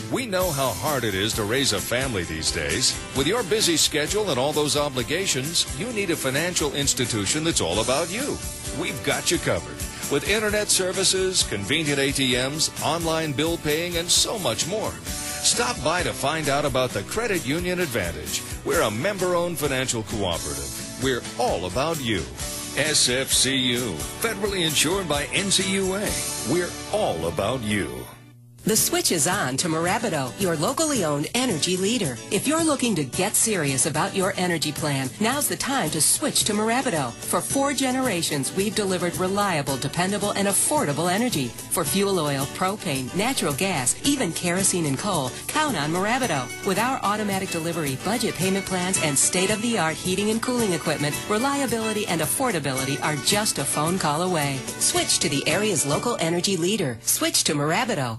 We know how hard it is to raise a family these days. With your busy schedule and all those obligations, you need a financial institution that's all about you. We've got you covered. With internet services, convenient ATMs, online bill paying, and so much more. Stop by to find out about the Credit Union Advantage. We're a member-owned financial cooperative. We're all about you. SFCU, federally insured by NCUA. We're all about you. The switch is on to Marabido, your locally owned energy leader. If you're looking to get serious about your energy plan, now's the time to switch to Marabido. For 4 generations, we've delivered reliable, dependable, and affordable energy. For fuel oil, propane, natural gas, even kerosene and coal, count on Marabido. With our automatic delivery, budget payment plans, and state-of-the-art heating and cooling equipment, reliability and affordability are just a phone call away. Switch to the area's local energy leader. Switch to Marabido.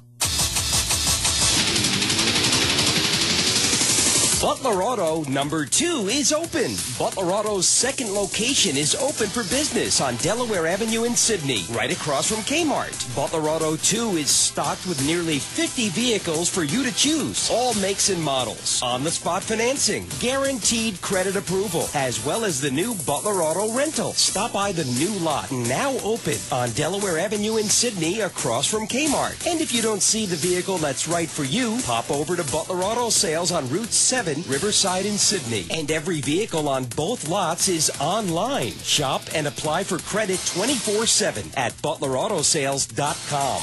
Butler Auto number 2 is open. Butler Auto's second location is open for business on Delaware Avenue in Sydney, right across from Kmart. Butler Auto 2 is stocked with nearly 50 vehicles for you to choose, all makes and models, on-the-spot financing, guaranteed credit approval, as well as the new Butler Auto rental. Stop by the new lot, now open on Delaware Avenue in Sydney, across from Kmart. And if you don't see the vehicle that's right for you, pop over to Butler Auto Sales on Route 7, Riverside in Sydney. And every vehicle on both lots is online. Shop and apply for credit 24/7 at ButlerAutoSales.com.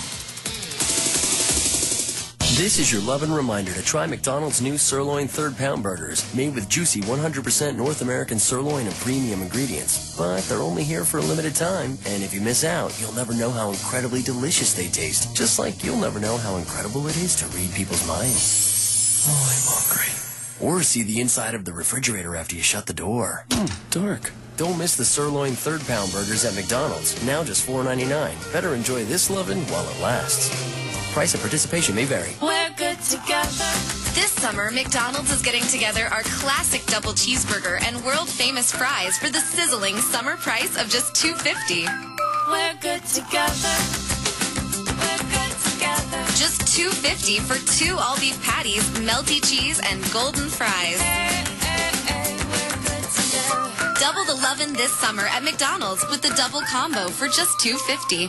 This is your love and reminder to try McDonald's new sirloin third-pound burgers, made with juicy 100% North American sirloin and premium ingredients. But they're only here for a limited time, and if you miss out, you'll never know how incredibly delicious they taste. Just like you'll never know how incredible it is to read people's minds. Oh, I'm hungry. Or see the inside of the refrigerator after you shut the door. Dark. Don't miss the sirloin third-pound burgers at McDonald's. Now just $4.99. Better enjoy this lovin' while it lasts. Price and participation may vary. We're good together. This summer, McDonald's is getting together our classic double cheeseburger and world-famous fries for the sizzling summer price of just $2.50. We're good together. Just $2.50 for 2 all-beef patties, melty cheese, and golden fries. Double the lovin' this summer at McDonald's with the double combo for just $2.50.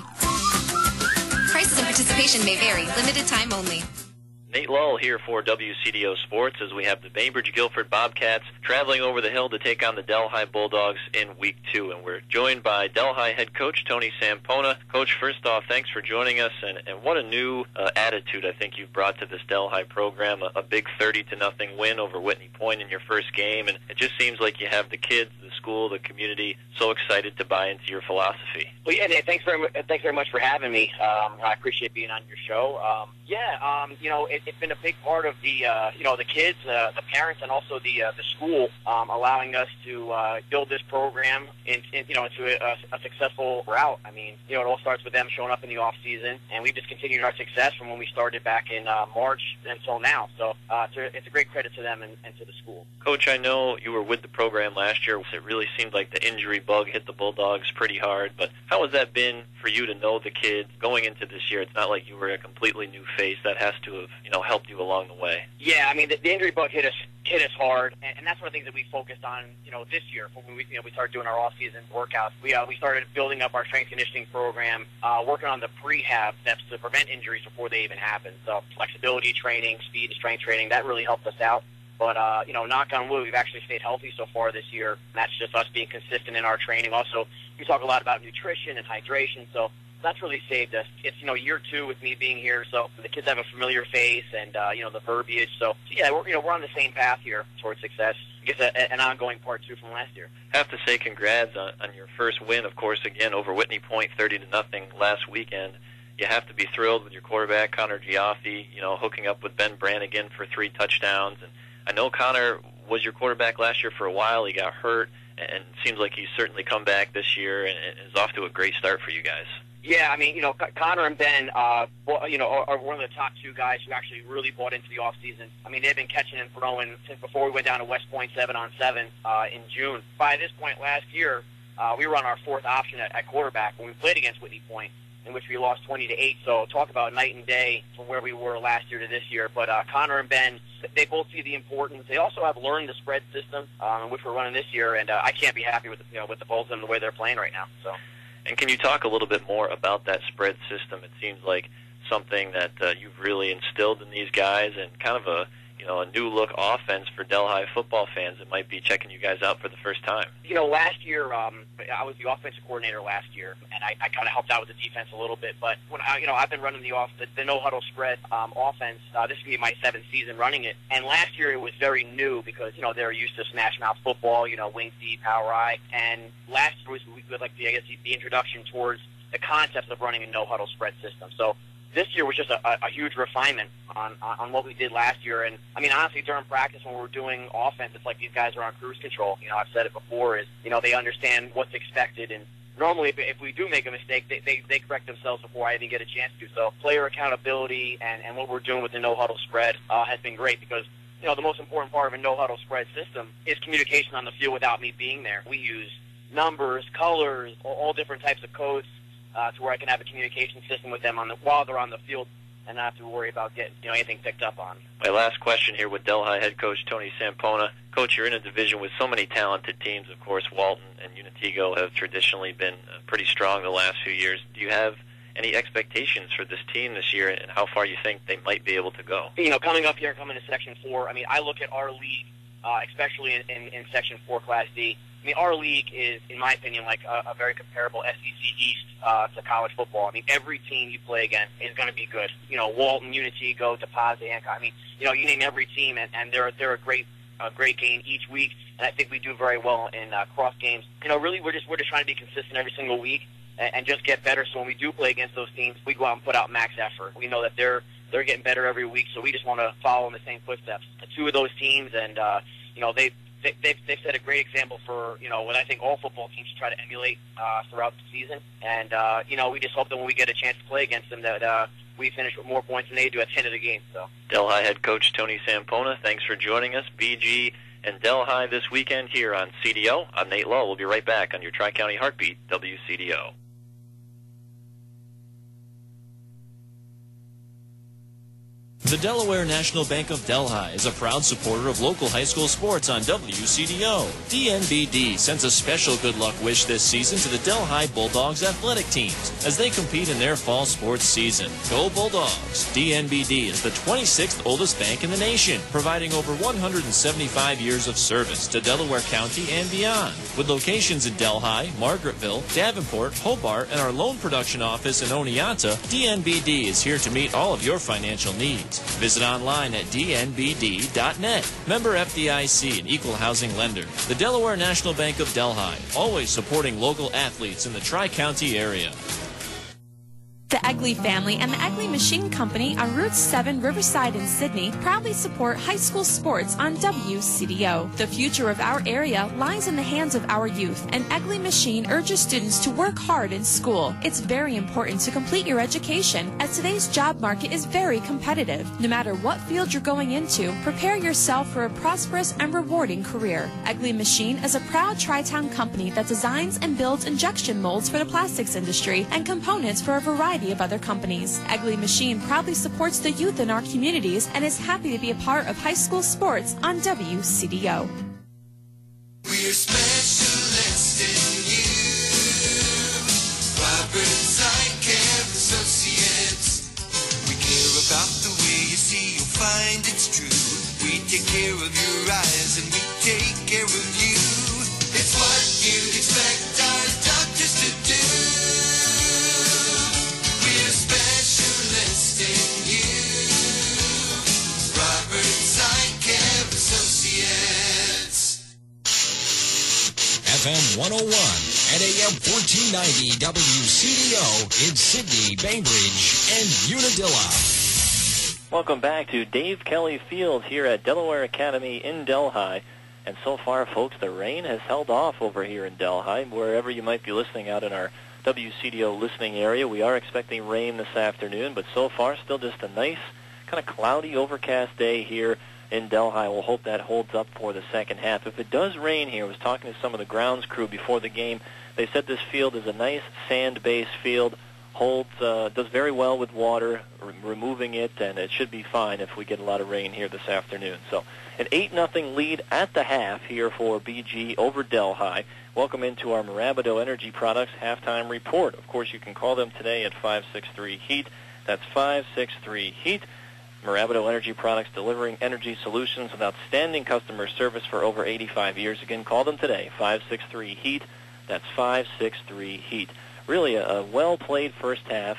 Prices and participation may vary. Limited time only. Nate Lull here for WCDO Sports as we have the Bainbridge Guilford Bobcats traveling over the hill to take on the Delhi Bulldogs in Week 2. And we're joined by Delhi head coach Tony Sampona. Coach, first off, thanks for joining us. And what a new attitude I think you've brought to this Delhi program. A big 30-0 win over Whitney Point in your first game. And it just seems like you have the kids, the school, the community so excited to buy into your philosophy. Well, yeah, Nate, thanks very much for having me. I appreciate being on your show. It's been a big part of the kids, the parents, and also the school allowing us to build this program into a successful route. I mean, it all starts with them showing up in the off season, and we've just continued our success from when we started back in March until now. So it's a great credit to them and to the school. Coach, I know you were with the program last year. It really seemed like the injury bug hit the Bulldogs pretty hard. But how has that been for you to know the kids going into this year? It's not like you were a completely new face. That has to have helped you along the way. Yeah, I mean the injury bug hit us hard, and that's one of the things that we focused on this year when we started doing our off-season workouts. We started building up our strength conditioning program, working on the prehab steps to prevent injuries before they even happen. So flexibility training, speed and strength training, that really helped us out. But, knock on wood, we've actually stayed healthy so far this year. And that's just us being consistent in our training. Also, we talk a lot about nutrition and hydration, so that's really saved us. It's, year 2 with me being here, so the kids have a familiar face and, the verbiage. So yeah, we're on the same path here towards success. I guess an ongoing part 2 from last year. I have to say congrats on your first win, of course, again, over Whitney Point, 30-0 last weekend. You have to be thrilled with your quarterback, Connor Giaffi, hooking up with Ben Brannigan for 3 touchdowns. And I know Connor was your quarterback last year for a while. He got hurt, and it seems like he's certainly come back this year and is off to a great start for you guys. Yeah, I mean, Connor and Ben, are one of the top 2 guys who actually really bought into the offseason. I mean, they've been catching and throwing since before we went down to West Point 7-on-7 in June. By this point last year, we were on our 4th option at quarterback when we played against Whitney Point. in which we lost 20-8. So talk about night and day from where we were last year to this year. But Connor and Ben, they both see the importance. They also have learned the spread system, which we're running this year, and I can't be happy with with the both of them the way they're playing right now. So. And can you talk a little bit more about that spread system? It seems like something that you've really instilled in these guys, and kind of a new look offense for Delhi football fans that might be checking you guys out for the first time. Last year I was the offensive coordinator last year, and I kind of helped out with the defense a little bit. But when I've been running the no huddle spread offense. This will be my 7th season running it, and last year it was very new because they're used to smash mouth football, wing deep, power I, and last year was the introduction towards the concept of running a no huddle spread system. So. This year was just a huge refinement on what we did last year. And, I mean, honestly, during practice when we're doing offense, it's like these guys are on cruise control. I've said it before, they understand what's expected. And normally if we do make a mistake, they correct themselves before I even get a chance to. So player accountability and what we're doing with the no-huddle spread has been great because, the most important part of a no-huddle spread system is communication on the field without me being there. We use numbers, colors, all different types of codes, to where I can have a communication system with them while they're on the field and not have to worry about getting anything picked up on. My last question here with Delhi head coach Tony Sampona. Coach, you're in a division with so many talented teams. Of course, Walton and Unitigo have traditionally been pretty strong the last few years. Do you have any expectations for this team this year and how far you think they might be able to go? Coming up here, coming to Section 4, I look at our league, especially in Section 4 Class D. Our league is, in my opinion, like a very comparable SEC East to college football. Every team you play against is going to be good. Walton, Unitigo, DePaz, Hancock. You name every team, and they're a great game each week. And I think we do very well in cross games. Really, we're just trying to be consistent every single week and just get better. So when we do play against those teams, we go out and put out max effort. We know that they're getting better every week, so we just want to follow in the same footsteps. Two of those teams, and They've set a great example for, what I think all football teams try to emulate throughout the season. And, we just hope that when we get a chance to play against them that we finish with more points than they do at the end of the game. So. Delhi head coach Tony Sampona, thanks for joining us. BG and Delhi this weekend here on CDO. I'm Nate Lowe. We'll be right back on your Tri-County Heartbeat, WCDO. The Delaware National Bank of Delhi is a proud supporter of local high school sports on WCDO. DNBD sends a special good luck wish this season to the Delhi Bulldogs athletic teams as they compete in their fall sports season. Go Bulldogs! DNBD is the 26th oldest bank in the nation, providing over 175 years of service to Delaware County and beyond. With locations in Delhi, Margaretville, Davenport, Hobart, and our loan production office in Oneonta, DNBD is here to meet all of your financial needs. Visit online at dnbd.net. Member FDIC and equal housing lender. The Delaware National Bank of Delhi, always supporting local athletes in the Tri-County area. The Egley family and the Egley Machine Company on Route 7 Riverside in Sydney proudly support high school sports on WCDO. The future of our area lies in the hands of our youth, and Egley Machine urges students to work hard in school. It's very important to complete your education, as today's job market is very competitive. No matter what field you're going into, prepare yourself for a prosperous and rewarding career. Egley Machine is a proud Tri-Town company that designs and builds injection molds for the plastics industry and components for a variety of other companies. Egley Machine proudly supports the youth in our communities and is happy to be a part of high school sports on WCDO. We're specialists in you, Robert Zykemp Associates. We care about the way you see, you'll find it's true. We take care of your eyes and we take care of you. It's what you'd expect our doctors to do. FM 101 and AM 1490 WCDO in Sydney, Bainbridge, and Unadilla. Welcome back to Dave Kelly Field here at Delaware Academy in Delhi. And so far, folks, the rain has held off over here in Delhi. Wherever you might be listening out in our WCDO listening area, we are expecting rain this afternoon, but so far still just a nice kind of cloudy, overcast day here in Delhi. We'll hope that holds up for the second half. If it does rain here, I was talking to some of the grounds crew before the game. They said this field is a nice sand-based field, does very well with water, removing it, and it should be fine if we get a lot of rain here this afternoon. So an 8-0 lead at the half here for BG over Delhi. Welcome into our Marabido Energy Products halftime report. Of course, you can call them today at 563-HEAT. That's 563-HEAT. Marabido Energy Products, delivering energy solutions with outstanding customer service for over 85 years. Again, call them today, 563-HEAT. That's 563-HEAT. Really a well-played first half.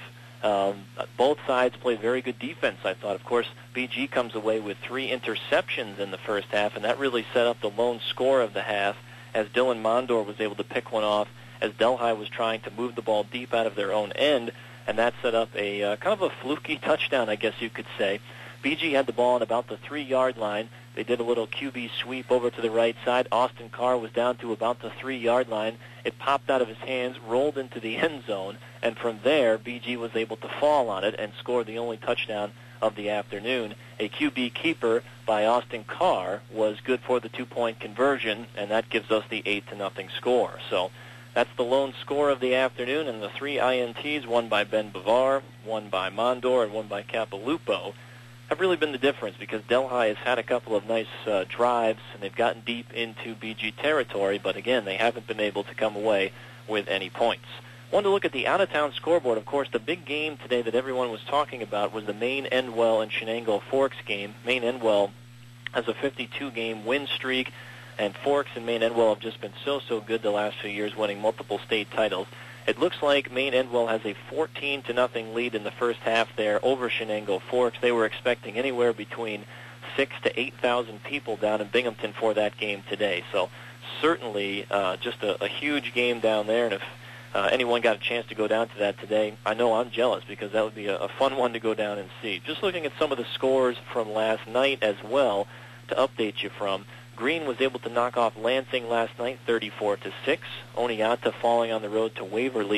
Both sides played very good defense, I thought. Of course, BG comes away with 3 interceptions in the first half, and that really set up the lone score of the half as Dylan Mondor was able to pick one off as Delhi was trying to move the ball deep out of their own end, and that set up a kind of a fluky touchdown, I guess you could say. BG had the ball at about the 3-yard line. They did a little QB sweep over to the right side. Austin Carr was down to about the 3-yard line. It popped out of his hands, rolled into the end zone, and from there, BG was able to fall on it and score the only touchdown of the afternoon. A QB keeper by Austin Carr was good for the 2-point conversion, and that gives us the 8-0 score. So that's the lone score of the afternoon, and the 3 INTs, one by Ben Bavar, one by Mondor, and one by Capilupo, have really been the difference because Delhi has had a couple of nice drives, and they've gotten deep into BG territory, but again, they haven't been able to come away with any points. Wanted to look at the out-of-town scoreboard. Of course, the big game today that everyone was talking about was the Maine Endwell and Shenango Forks game. Maine Endwell has a 52-game win streak, and Forks and Maine Endwell have just been so good the last few years, winning multiple state titles. It looks like Maine Endwell has a 14-0 lead in the first half there over Shenango Forks. They were expecting anywhere between 6,000 to 8,000 people down in Binghamton for that game today. So certainly just a huge game down there, and if anyone got a chance to go down to that today, I know I'm jealous because that would be a fun one to go down and see. Just looking at some of the scores from last night as well to update you from. Green was able to knock off Lansing last night, 34-6. Oneonta falling on the road to Waverly,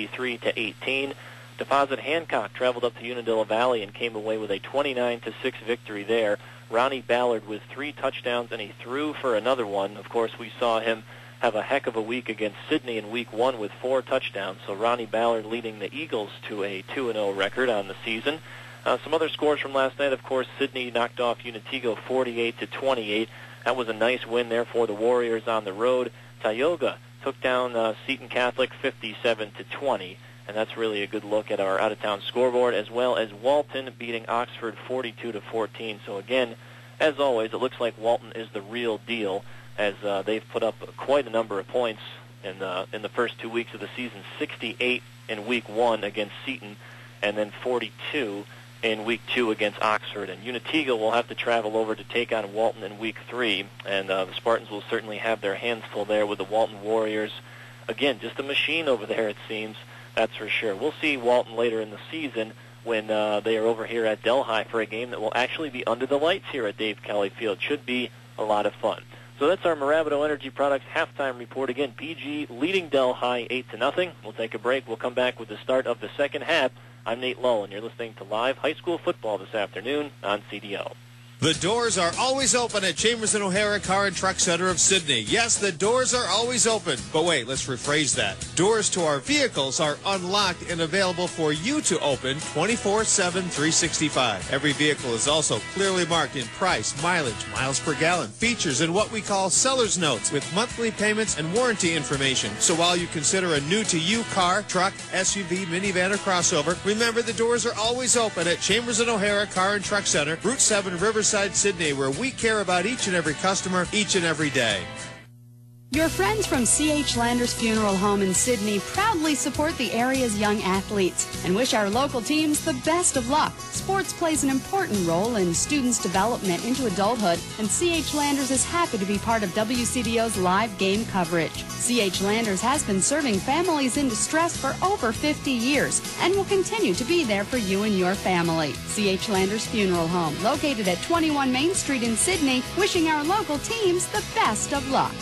63-18. Deposit Hancock traveled up to Unadilla Valley and came away with a 29-6 victory there. Ronnie Ballard with 3 touchdowns, and he threw for another one. Of course, we saw him have a heck of a week against Sydney in Week 1 with 4 touchdowns. So Ronnie Ballard leading the Eagles to a 2-0 record on the season. Some other scores from last night, of course, Sydney knocked off Unatigo 48-28. That was a nice win there for the Warriors on the road. Tioga took down Seton Catholic 57-20, and that's really a good look at our out-of-town scoreboard, as well as Walton beating Oxford 42-14. So again, as always, it looks like Walton is the real deal, as they've put up quite a number of points in the first 2 weeks of the season. 68 in Week 1 against Seton, and then 42 in Week 2 against Oxford. And Unatiga will have to travel over to take on Walton in Week 3, and the Spartans will certainly have their hands full there with the Walton Warriors. Again, just a machine over there, it seems, that's for sure. We'll see Walton later in the season when they are over here at Delhi for a game that will actually be under the lights here at Dave Kelly Field. Should be a lot of fun. So that's our Marabido Energy Products halftime report. Again, BG leading Delhi 8-0. We'll take a break. We'll come back with the start of the second half. I'm Nate Lowe, and you're listening to live high school football this afternoon on CDO. The doors are always open at Chambers and O'Hara Car and Truck Center of Sydney. Yes, the doors are always open. But wait, let's rephrase that. Doors to our vehicles are unlocked and available for you to open 24/7, 365. Every vehicle is also clearly marked in price, mileage, miles per gallon, features, and what we call seller's notes with monthly payments and warranty information. So while you consider a new-to-you car, truck, SUV, minivan, or crossover, remember the doors are always open at Chambers and O'Hara Car and Truck Center, Route 7, Riverside, Sydney, where we care about each and every customer each and every day. Your friends from C.H. Landers Funeral Home in Sydney proudly support the area's young athletes and wish our local teams the best of luck. Sports plays an important role in students' development into adulthood, and C.H. Landers is happy to be part of WCDO's live game coverage. C.H. Landers has been serving families in distress for over 50 years and will continue to be there for you and your family. C.H. Landers Funeral Home, located at 21 Main Street in Sydney, wishing our local teams the best of luck.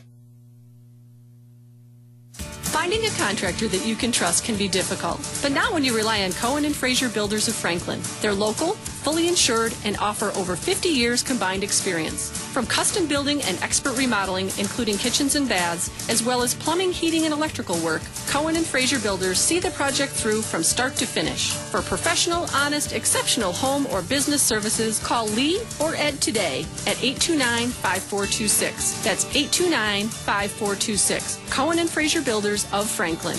Finding a contractor that you can trust can be difficult, but not when you rely on Cohen & Fraser Builders of Franklin. They're local, fully insured and offer over 50 years combined experience. From custom building and expert remodeling, including kitchens and baths, as well as plumbing, heating, and electrical work, Cohen and Fraser Builders see the project through from start to finish. For professional, honest, exceptional home or business services, call Lee or Ed today at 829-5426. That's 829-5426. Cohen and Fraser Builders of Franklin.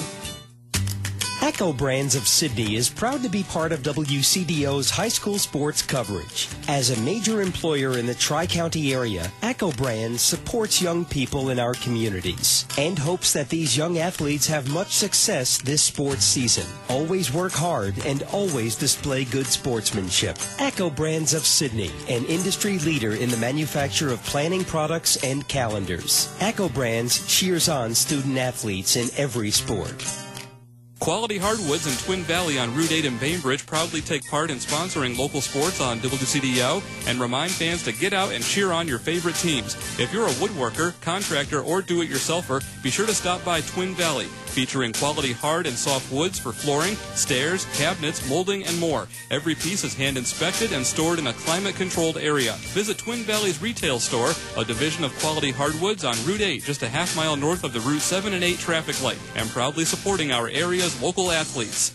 Echo Brands of Sydney is proud to be part of WCDO's high school sports coverage. As a major employer in the Tri-County area, Echo Brands supports young people in our communities and hopes that these young athletes have much success this sports season. Always work hard and always display good sportsmanship. Echo Brands of Sydney, an industry leader in the manufacture of planning products and calendars. Echo Brands cheers on student athletes in every sport. Quality Hardwoods in Twin Valley on Route 8 in Bainbridge proudly take part in sponsoring local sports on WCDO and remind fans to get out and cheer on your favorite teams. If you're a woodworker, contractor, or do-it-yourselfer, be sure to stop by Twin Valley, featuring quality hard and soft woods for flooring, stairs, cabinets, molding, and more. Every piece is hand-inspected and stored in a climate-controlled area. Visit Twin Valley's retail store, a division of Quality Hardwoods on Route 8, just a half mile north of the Route 7 and 8 traffic light, and proudly supporting our area's local athletes.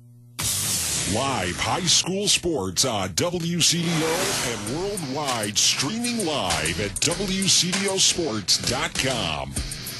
Live high school sports on WCDO and worldwide, streaming live at WCDOsports.com.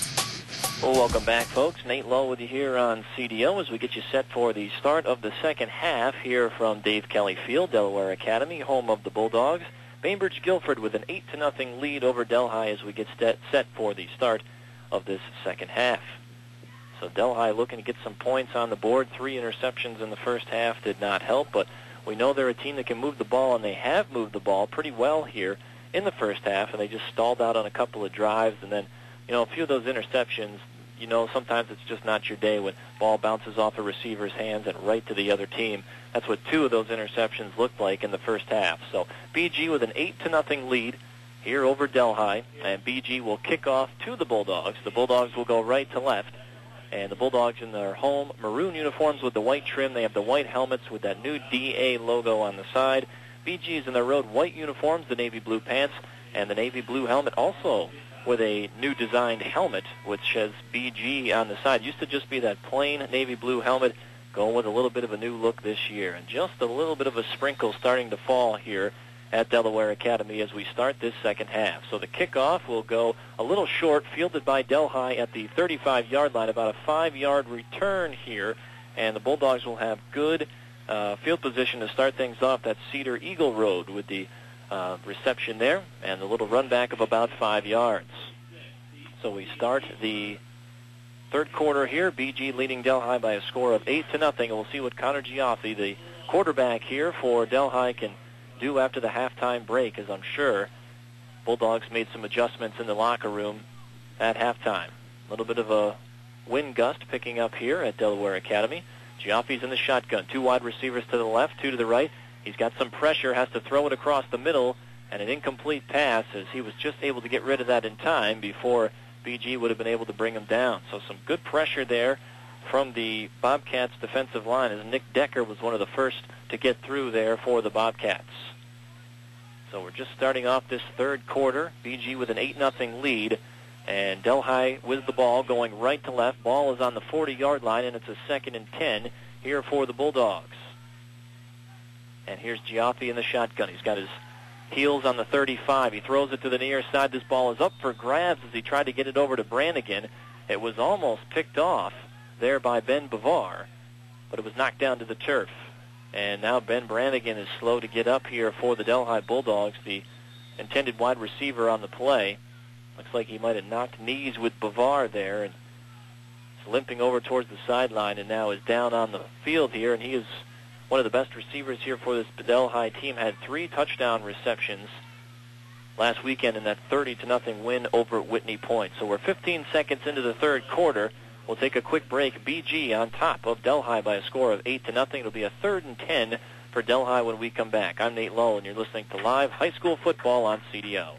Well, welcome back, folks. Nate Lowe with you here on CDO as we get you set for the start of the second half here from Dave Kelly Field, Delaware Academy, home of the Bulldogs. Bainbridge Guilford with an 8-0 lead over Delhi as we get set for the start of this second half. So Delhi looking to get some points on the board. 3 interceptions in the first half did not help, but we know they're a team that can move the ball, and they have moved the ball pretty well here in the first half, and they just stalled out on a couple of drives, and then, you know, a few of those interceptions, you know, sometimes it's just not your day when ball bounces off a receiver's hands and right to the other team. That's what 2 of those interceptions looked like in the first half. So BG with an 8-0 lead here over Delhi, and BG will kick off to the Bulldogs. The Bulldogs will go right to left. And the Bulldogs in their home maroon uniforms with the white trim. They have the white helmets with that new DA logo on the side. BG is in their road white uniforms, the navy blue pants, and the navy blue helmet also with a new designed helmet which says BG on the side. Used to just be that plain navy blue helmet, going with a little bit of a new look this year. And just a little bit of a sprinkle starting to fall here at Delaware Academy as we start this second half. So the kickoff will go a little short, fielded by Delhi at the 35-yard line, about a 5-yard return here, and the Bulldogs will have good field position to start things off. That's Cedar Eagle Road with the reception there, and the little run back of about 5 yards. So we start the third quarter here, BG leading Delhi by a score of 8-0, and we'll see what Connor Giaffi, the quarterback here for Delhi, can do after the halftime break, as I'm sure Bulldogs made some adjustments in the locker room at halftime. A little bit of a wind gust picking up here at Delaware Academy. Giaffi's in the shotgun. 2 wide receivers to the left, 2 to the right. He's got some pressure, has to throw it across the middle, and an incomplete pass as he was just able to get rid of that in time before BG would have been able to bring him down. So some good pressure there from the Bobcats defensive line, as Nick Decker was one of the first to get through there for the Bobcats. So we're just starting off this third quarter. BG with an 8-0 lead, and Delhi with the ball going right to left. Ball is on the 40-yard line, and it's a 2nd and 10 here for the Bulldogs. And here's Giaffi in the shotgun. He's got his heels on the 35. He throws it to the near side. This ball is up for grabs as he tried to get it over to Brannigan. It was almost picked off there by Ben Bavar, but it was knocked down to the turf. And now Ben Brannigan is slow to get up here for the Delhi Bulldogs, the intended wide receiver on the play. Looks like he might have knocked knees with Bavar there, and is limping over towards the sideline and now is down on the field here, and he is one of the best receivers here for this Delhi team. Had 3 touchdown receptions last weekend in that 30-0 win over Whitney Point. So we're 15 seconds into the third quarter. We'll take a quick break. BG on top of Delhi by a score of 8-0. It'll be a 3rd and 10 for Delhi when we come back. I'm Nate Lowe, and you're listening to Live High School Football on CDO.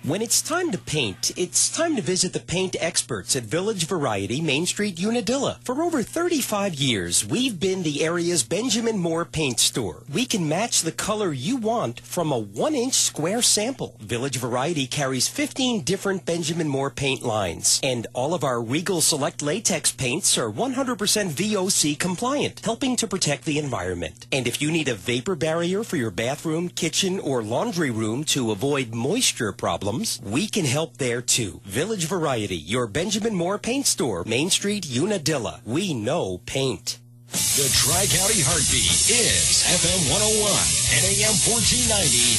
When it's time to paint, it's time to visit the paint experts at Village Variety, Main Street, Unadilla. For over 35 years, we've been the area's Benjamin Moore paint store. We can match the color you want from a 1-inch square sample. Village Variety carries 15 different Benjamin Moore paint lines, and all of our Regal Select latex paints are 100% VOC compliant, helping to protect the environment. And if you need a vapor barrier for your bathroom, kitchen, or laundry room to avoid moisture problems, we can help there too. Village Variety, your Benjamin Moore paint store, Main Street, Unadilla. We know paint. The Tri-County Heartbeat is FM 101 and AM 1490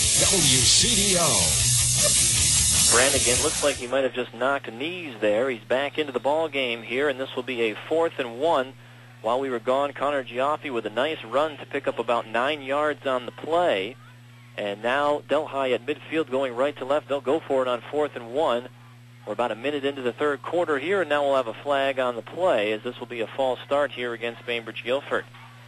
WCDO. Brannigan looks like he might have just knocked knees there. He's back into the ball game here, and this will be a 4th and 1. While we were gone, Connor Giaffi with a nice run to pick up about 9 yards on the play. And now Delhi at midfield going right to left. They'll go for it on 4th and 1. We're about a minute into the third quarter here, and now we'll have a flag on the play, as this will be a false start here against Bainbridge Guilford.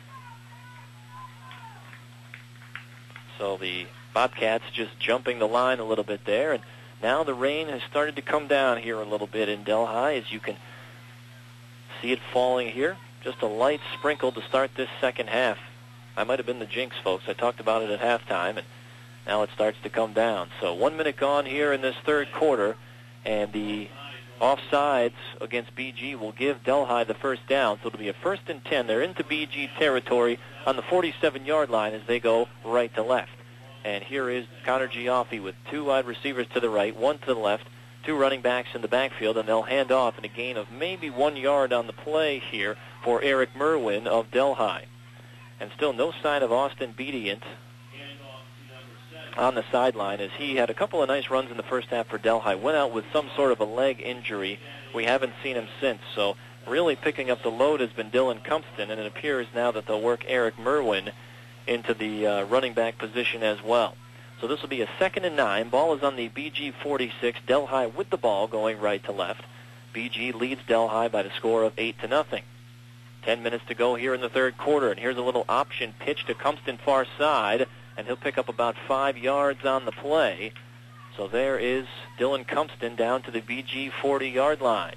So the Bobcats just jumping the line a little bit there, and now the rain has started to come down here a little bit in Delhi, as you can see it falling here. Just a light sprinkle to start this second half. I might have been the jinx, folks. I talked about it at halftime, and now it starts to come down. So 1 minute gone here in this third quarter, and the offsides against BG will give Delhi the first down. So it'll be a 1st and 10. They're into BG territory on the 47-yard line as they go right to left. And here is Connor Giaffi with 2 wide receivers to the right, 1 to the left, 2 running backs in the backfield, and they'll hand off in a gain of maybe 1 yard on the play here for Eric Merwin of Delhi. And still no sign of Austin Bedient on the sideline, as he had a couple of nice runs in the first half for Delhi. Went out with some sort of a leg injury. We haven't seen him since. So really picking up the load has been Dylan Cumpston, and it appears now that they'll work Eric Merwin into the running back position as well. So this will be a 2nd and 9. Ball is on the BG 46. Delhi with the ball going right to left. BG leads Delhi by the score of 8-0. 10 minutes to go here in the third quarter, and here's a little option pitch to Cumpston far side, and he'll pick up about 5 yards on the play. So there is Dylan Cumpston down to the BG 40-yard line.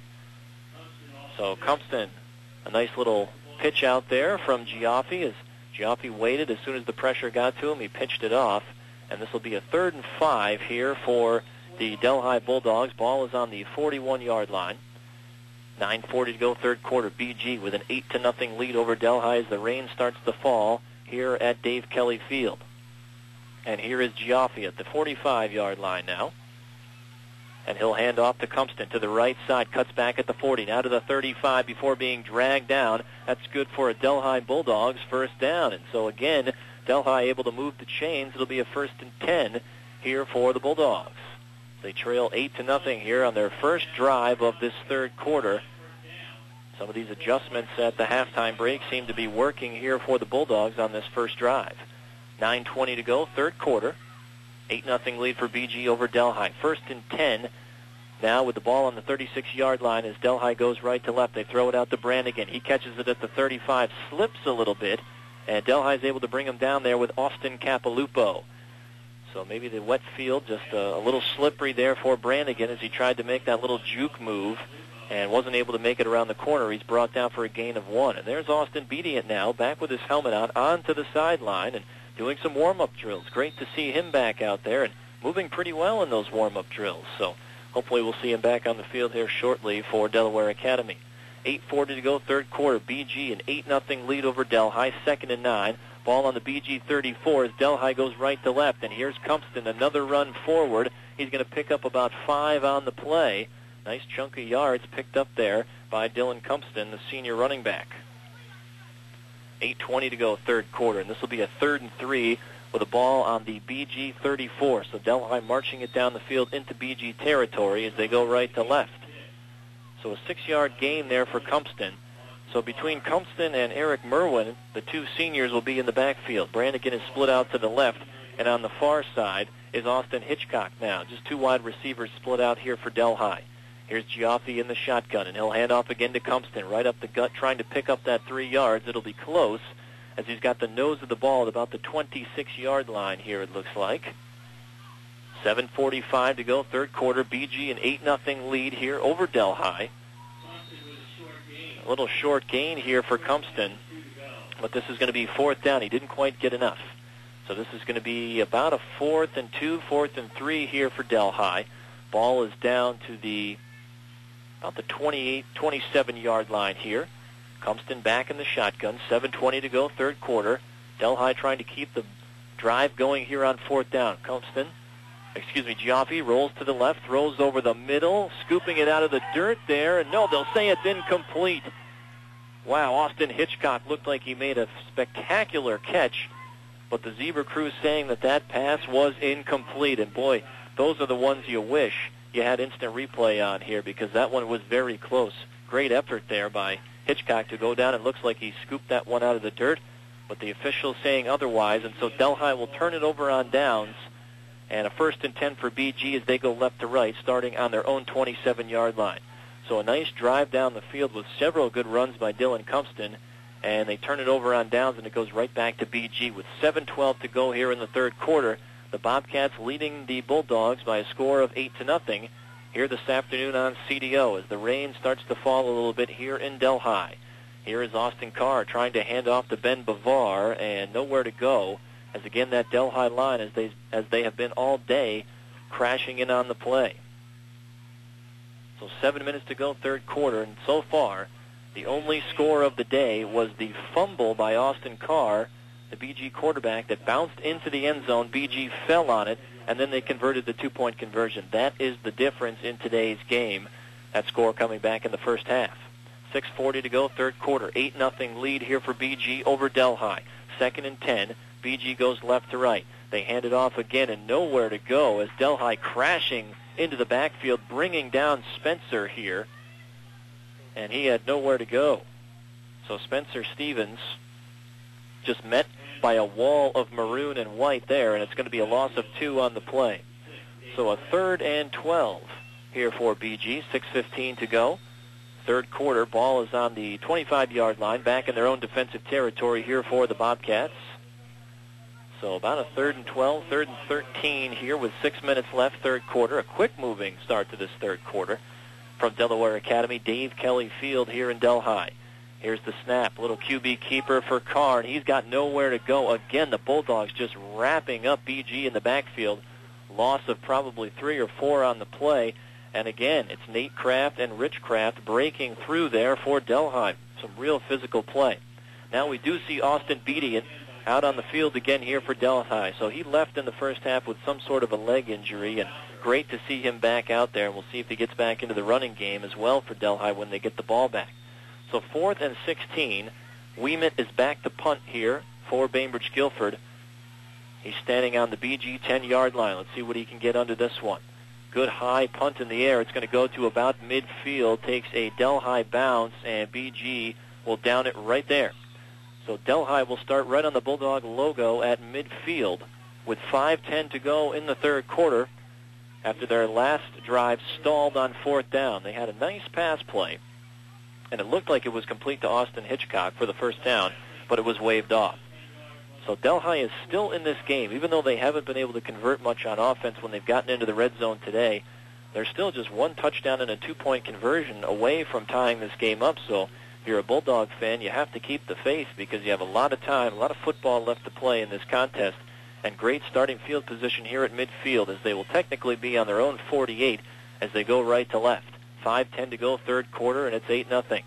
So Cumpston, a nice little pitch out there from Giaffi, as Giaffi waited. As soon as the pressure got to him, he pitched it off, and this will be a 3rd and 5 here for the Delhi Bulldogs. Ball is on the 41-yard line. 9:40 to go, third quarter. BG with an 8-0 lead over Delhi as the rain starts to fall here at Dave Kelly Field. And here is Giaffi at the 45-yard line now. And he'll hand off to Cumpston to the right side, cuts back at the 40, now to the 35 before being dragged down. That's good for a Delhi Bulldogs first down. And so again, Delhi able to move the chains. It'll be a 1st and 10 here for the Bulldogs. They trail 8-0 here on their first drive of this third quarter. Some of these adjustments at the halftime break seem to be working here for the Bulldogs on this first drive. 9:20 to go, third quarter. 8-0 lead for BG over Delhi. 1st and 10 now with the ball on the 36-yard line as Delhi goes right to left. They throw it out to Brannigan. He catches it at the 35, slips a little bit, and Delhi's able to bring him down there with Austin Capilupo. So maybe the wet field just a little slippery there for Brannigan as he tried to make that little juke move and wasn't able to make it around the corner. He's brought down for a gain of 1. And there's Austin Bedient now, back with his helmet on, onto the sideline and doing some warm-up drills. Great to see him back out there and moving pretty well in those warm-up drills. So hopefully we'll see him back on the field here shortly for Delaware Academy. 8:40 to go, third quarter. BG an 8-0 lead over Delhi, 2nd and 9. Ball on the BG 34 as Delhi goes right to left. And here's Cumpston, another run forward. He's going to pick up about 5 on the play. Nice chunk of yards picked up there by Dylan Cumpston, the senior running back. 8:20 to go, third quarter. And this will be a 3rd and 3 with a ball on the BG 34. So Delhi marching it down the field into BG territory as they go right to left. So a 6-yard gain there for Cumpston. So between Cumpston and Eric Merwin, the 2 seniors will be in the backfield. Brannigan is split out to the left, and on the far side is Austin Hitchcock now. Just 2 wide receivers split out here for Delhi. Here's Giaffi in the shotgun, and he'll hand off again to Cumpston, right up the gut, trying to pick up that 3 yards. It'll be close, as he's got the nose of the ball at about the 26-yard line here, it looks like. 7:45 to go, third quarter. BG an 8-0 lead here over Delhi. A little short gain here for Compton, but this is going to be fourth down. He didn't quite get enough. So this is going to be about a 4th and 2, 4th and 3 here for Delhi. Ball is down to about the 28, 27-yard line here. Compton back in the shotgun. 7:20 to go, third quarter. Delhi trying to keep the drive going here on fourth down. Giaffi rolls to the left, throws over the middle, scooping it out of the dirt there. And no, they'll say it's incomplete. Wow, Austin Hitchcock looked like he made a spectacular catch, but the Zebra crew saying that pass was incomplete. And boy, those are the ones you wish you had instant replay on here, because that one was very close. Great effort there by Hitchcock to go down. It looks like he scooped that one out of the dirt, but the officials saying otherwise. And so Delhi will turn it over on downs, and a 1st and 10 for BG as they go left to right, starting on their own 27-yard line. So a nice drive down the field with several good runs by Dylan Compton, and they turn it over on downs, and it goes right back to BG with 7:12 to go here in the third quarter. The Bobcats leading the Bulldogs by a score of 8-0 here this afternoon on CDO as the rain starts to fall a little bit here in Delhi. Here is Austin Carr trying to hand off to Ben Bavar, and nowhere to go, as again that Delhi line, as they have been all day, crashing in on the play. So 7 minutes to go, third quarter, and so far the only score of the day was the fumble by Austin Carr, the BG quarterback, that bounced into the end zone. BG fell on it, and then they converted the two-point conversion. That is the difference in today's game. That score coming back in the first half. 6:40 to go, third quarter. 8-0 lead here for BG over Delhi. 2nd and 10. BG goes left to right. They hand it off again, and nowhere to go as Delhi crashing into the backfield, bringing down Spencer here. And he had nowhere to go. So Spencer Stevens just met by a wall of maroon and white there, and it's going to be a loss of 2 on the play. So a 3rd and 12 here for BG. 6:15 to go. Third quarter, ball is on the 25-yard line, back in their own defensive territory here for the Bobcats. So about a 3rd and 12, 3rd and 13 here with 6 minutes left, third quarter. A quick-moving start to this third quarter from Delaware Academy. Dave Kelly Field here in Delhi. Here's the snap. Little QB keeper for Carr, and he's got nowhere to go. Again, the Bulldogs just wrapping up BG in the backfield. Loss of probably 3 or 4 on the play. And again, it's Nate Kraft and Rich Kraft breaking through there for Delhi. Some real physical play. Now we do see Austin Beatty out on the field again here for Delhi. So he left in the first half with some sort of a leg injury, and great to see him back out there. And we'll see if he gets back into the running game as well for Delhi when they get the ball back. So 4th and 16. Ouimet is back to punt here for Bainbridge Guilford. He's standing on the BG 10-yard line. Let's see what he can get under this one. Good high punt in the air. It's going to go to about midfield. Takes a Delhi bounce, and BG will down it right there. So Delhi will start right on the Bulldog logo at midfield with 5:10 to go in the third quarter after their last drive stalled on fourth down. They had a nice pass play, and it looked like it was complete to Austin Hitchcock for the first down, but it was waved off. So Delhi is still in this game, even though they haven't been able to convert much on offense when they've gotten into the red zone today. They're still just 1 touchdown and a 2-point conversion away from tying this game up. So if you're a Bulldog fan, you have to keep the faith because you have a lot of time, a lot of football left to play in this contest, and great starting field position here at midfield as they will technically be on their own 48 as they go right to left. 5:10 to go, third quarter, and it's 8-0.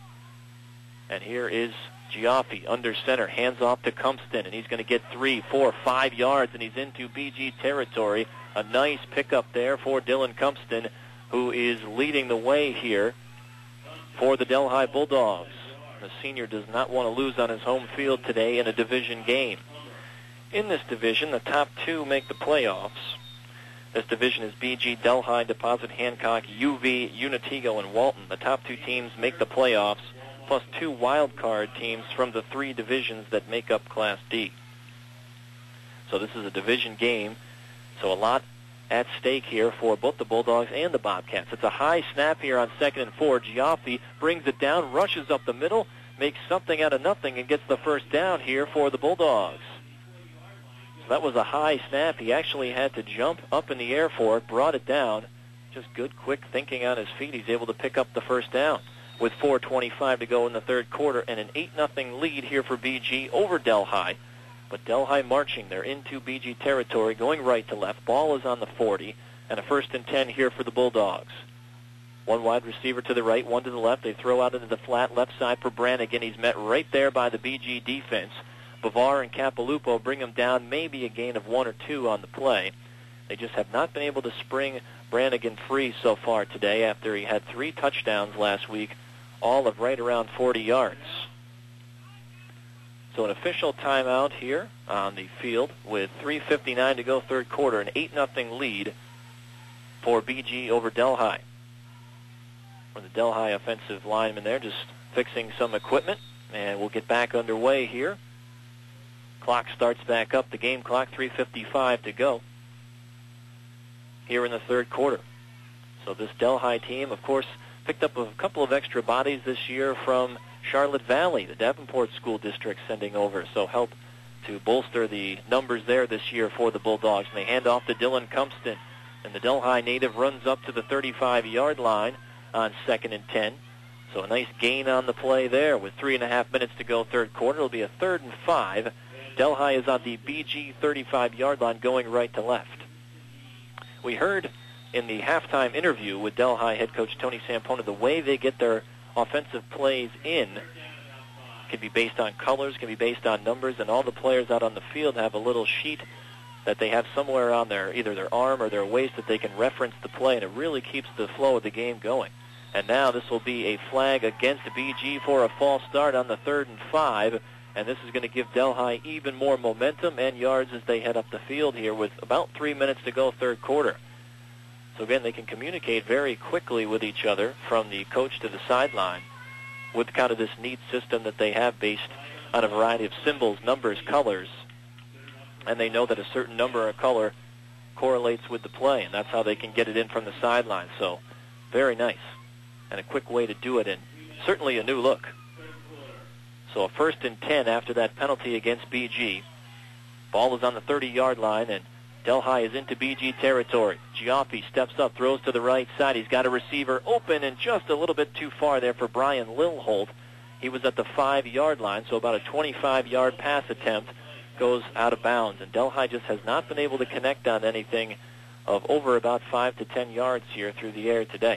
And here is Giaffi under center, hands off to Compton, and he's going to get 3, 4, 5 yards, and he's into BG territory. A nice pickup there for Dylan Compton, who is leading the way here for the Delhi Bulldogs. The senior does not want to lose on his home field today in a division game. In this division, the top 2 make the playoffs. This division is BG, Delhi, Deposit, Hancock, UV, Unitigo, and Walton. The top 2 teams make the playoffs, plus 2 wild card teams from the 3 divisions that make up Class D. So this is a division game, so a lot at stake here for both the Bulldogs and the Bobcats. It's a high snap here on 2nd and 4. Giaffi brings it down, rushes up the middle, makes something out of nothing, and gets the first down here for the Bulldogs. So that was a high snap. He actually had to jump up in the air for it, brought it down. Just good, quick thinking on his feet. He's able to pick up the first down with 4:25 to go in the third quarter, and an 8-0 lead here for BG over Delhi. But Delhi marching. They're into BG territory, going right to left. Ball is on the 40, and a 1st and 10 here for the Bulldogs. One wide receiver to the right, one to the left. They throw out into the flat left side for Brannigan. He's met right there by the BG defense. Bavar and Capilupo bring him down, maybe a gain of 1 or 2 on the play. They just have not been able to spring Brannigan free so far today after he had 3 touchdowns last week, all of right around 40 yards. So an official timeout here on the field with 3:59 to go third quarter, an 8-0 lead for BG over Delhi. For the Delhi offensive lineman there just fixing some equipment, and we'll get back underway here. Clock starts back up, the game clock, 3:55 to go here in the third quarter. So this Delhi team, of course, picked up a couple of extra bodies this year from Charlotte Valley, the Davenport School District sending over, so help to bolster the numbers there this year for the Bulldogs. And they hand off to Dylan Cumpston, and the Delhi native runs up to the 35-yard line on 2nd and 10. So a nice gain on the play there with 3.5 minutes to go third quarter. It'll be a 3rd and 5. Delhi is on the BG 35-yard line going right to left. We heard in the halftime interview with Delhi head coach Tony Sampona the way they get their offensive plays in can be based on colors, can be based on numbers, and all the players out on the field have a little sheet that they have somewhere on either their arm or their waist that they can reference the play, and it really keeps the flow of the game going. And now this will be a flag against BG for a false start on the 3rd and 5, and this is going to give Delhi even more momentum and yards as they head up the field here with about 3 minutes to go third quarter. So again, they can communicate very quickly with each other from the coach to the sideline with kind of this neat system that they have based on a variety of symbols, numbers, colors, and they know that a certain number or color correlates with the play, and that's how they can get it in from the sideline. So very nice and a quick way to do it, and certainly a new look. So a 1st and 10 after that penalty against BG. Ball is on the 30-yard line, and Delhi is into BG territory. Giappi steps up, throws to the right side. He's got a receiver open and just a little bit too far there for Brian Lilholt. He was at the 5-yard line, so about a 25-yard pass attempt goes out of bounds. And Delhi just has not been able to connect on anything of over about 5 to 10 yards here through the air today.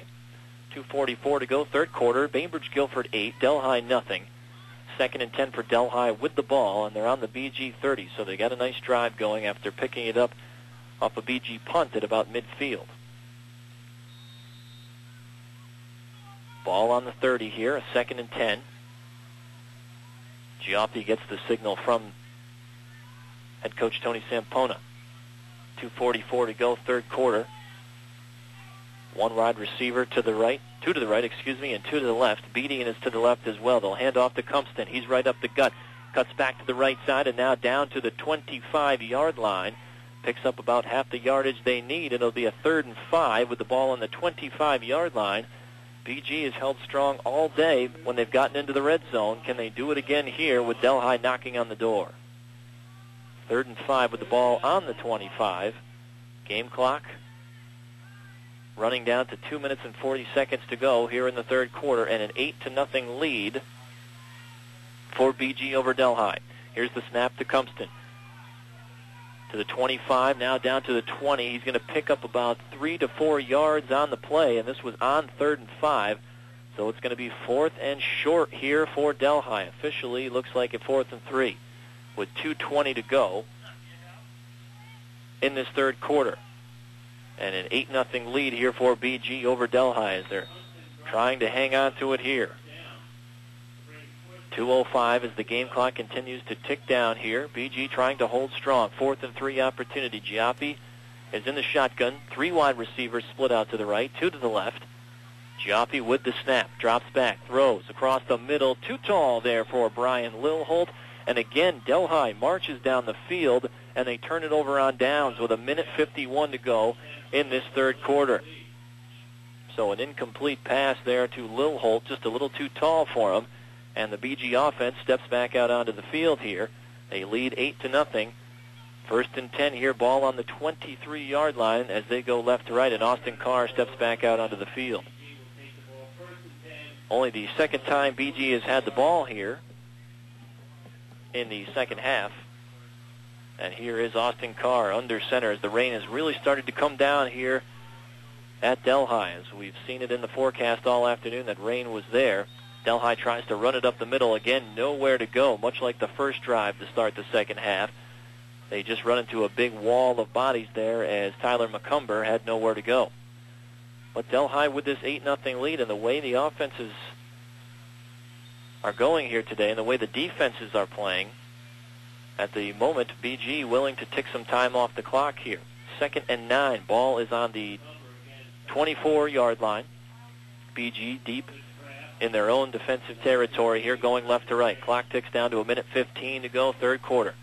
2:44 to go, third quarter. Bainbridge Guilford 8, Delhi nothing. 2nd and 10 for Delhi with the ball, and they're on the BG 30, so they got a nice drive going after picking it up off a BG punt at about midfield. Ball on the 30 here, a 2nd and 10. Giappi gets the signal from head coach Tony Sampona. 2:44 to go, third quarter. One wide receiver to the right, two to the right, and two to the left. Beatty is to the left as well. They'll hand off to Cumpston. He's right up the gut. Cuts back to the right side and now down to the 25-yard line. Picks up about half the yardage they need. It'll be a 3rd and 5 with the ball on the 25-yard line. BG has held strong all day when they've gotten into the red zone. Can they do it again here with Delhi knocking on the door? 3rd and 5 with the ball on the 25. Game clock running down to 2 minutes and 40 seconds to go here in the third quarter, and an 8-0 lead for BG over Delhi. Here's the snap to Cumpston. To the 25, now down to the 20. He's going to pick up about 3 to 4 yards on the play, and this was on 3rd and 5. So it's going to be 4th and short here for Delhi. Officially, looks like a 4th and 3 with 2:20 to go in this third quarter. And an 8-0 lead here for BG over Delhi as they're trying to hang on to it here. 2:05 as the game clock continues to tick down here. BG trying to hold strong. 4th and 3 opportunity. Giappi is in the shotgun. 3 wide receivers split out to the right, 2 to the left. Giappi with the snap. Drops back. Throws across the middle. Too tall there for Brian Lilholt. And again, Delhi marches down the field, and they turn it over on downs with 1:51 to go in this third quarter. So an incomplete pass there to Lilholt, just a little too tall for him. And the BG offense steps back out onto the field here. They lead 8-0 First and 10 here, ball on the 23-yard line as they go left to right, and Austin Carr steps back out onto the field. Only the second time BG has had the ball here in the second half. And here is Austin Carr under center as the rain has really started to come down here at Delhi. As we've seen it in the forecast all afternoon that rain was there. Delhi tries to run it up the middle. Again, nowhere to go, much like the first drive to start the second half. They just run into a big wall of bodies there as Tyler McCumber had nowhere to go. But Delhi with this 8-0 lead, and the way the offenses are going here today and the way the defenses are playing, at the moment, BG willing to tick some time off the clock here. 2nd and 9. Ball is on the 24-yard line. BG deep in their own defensive territory here, going left to right. Clock ticks down to 1:15 to go, third quarter.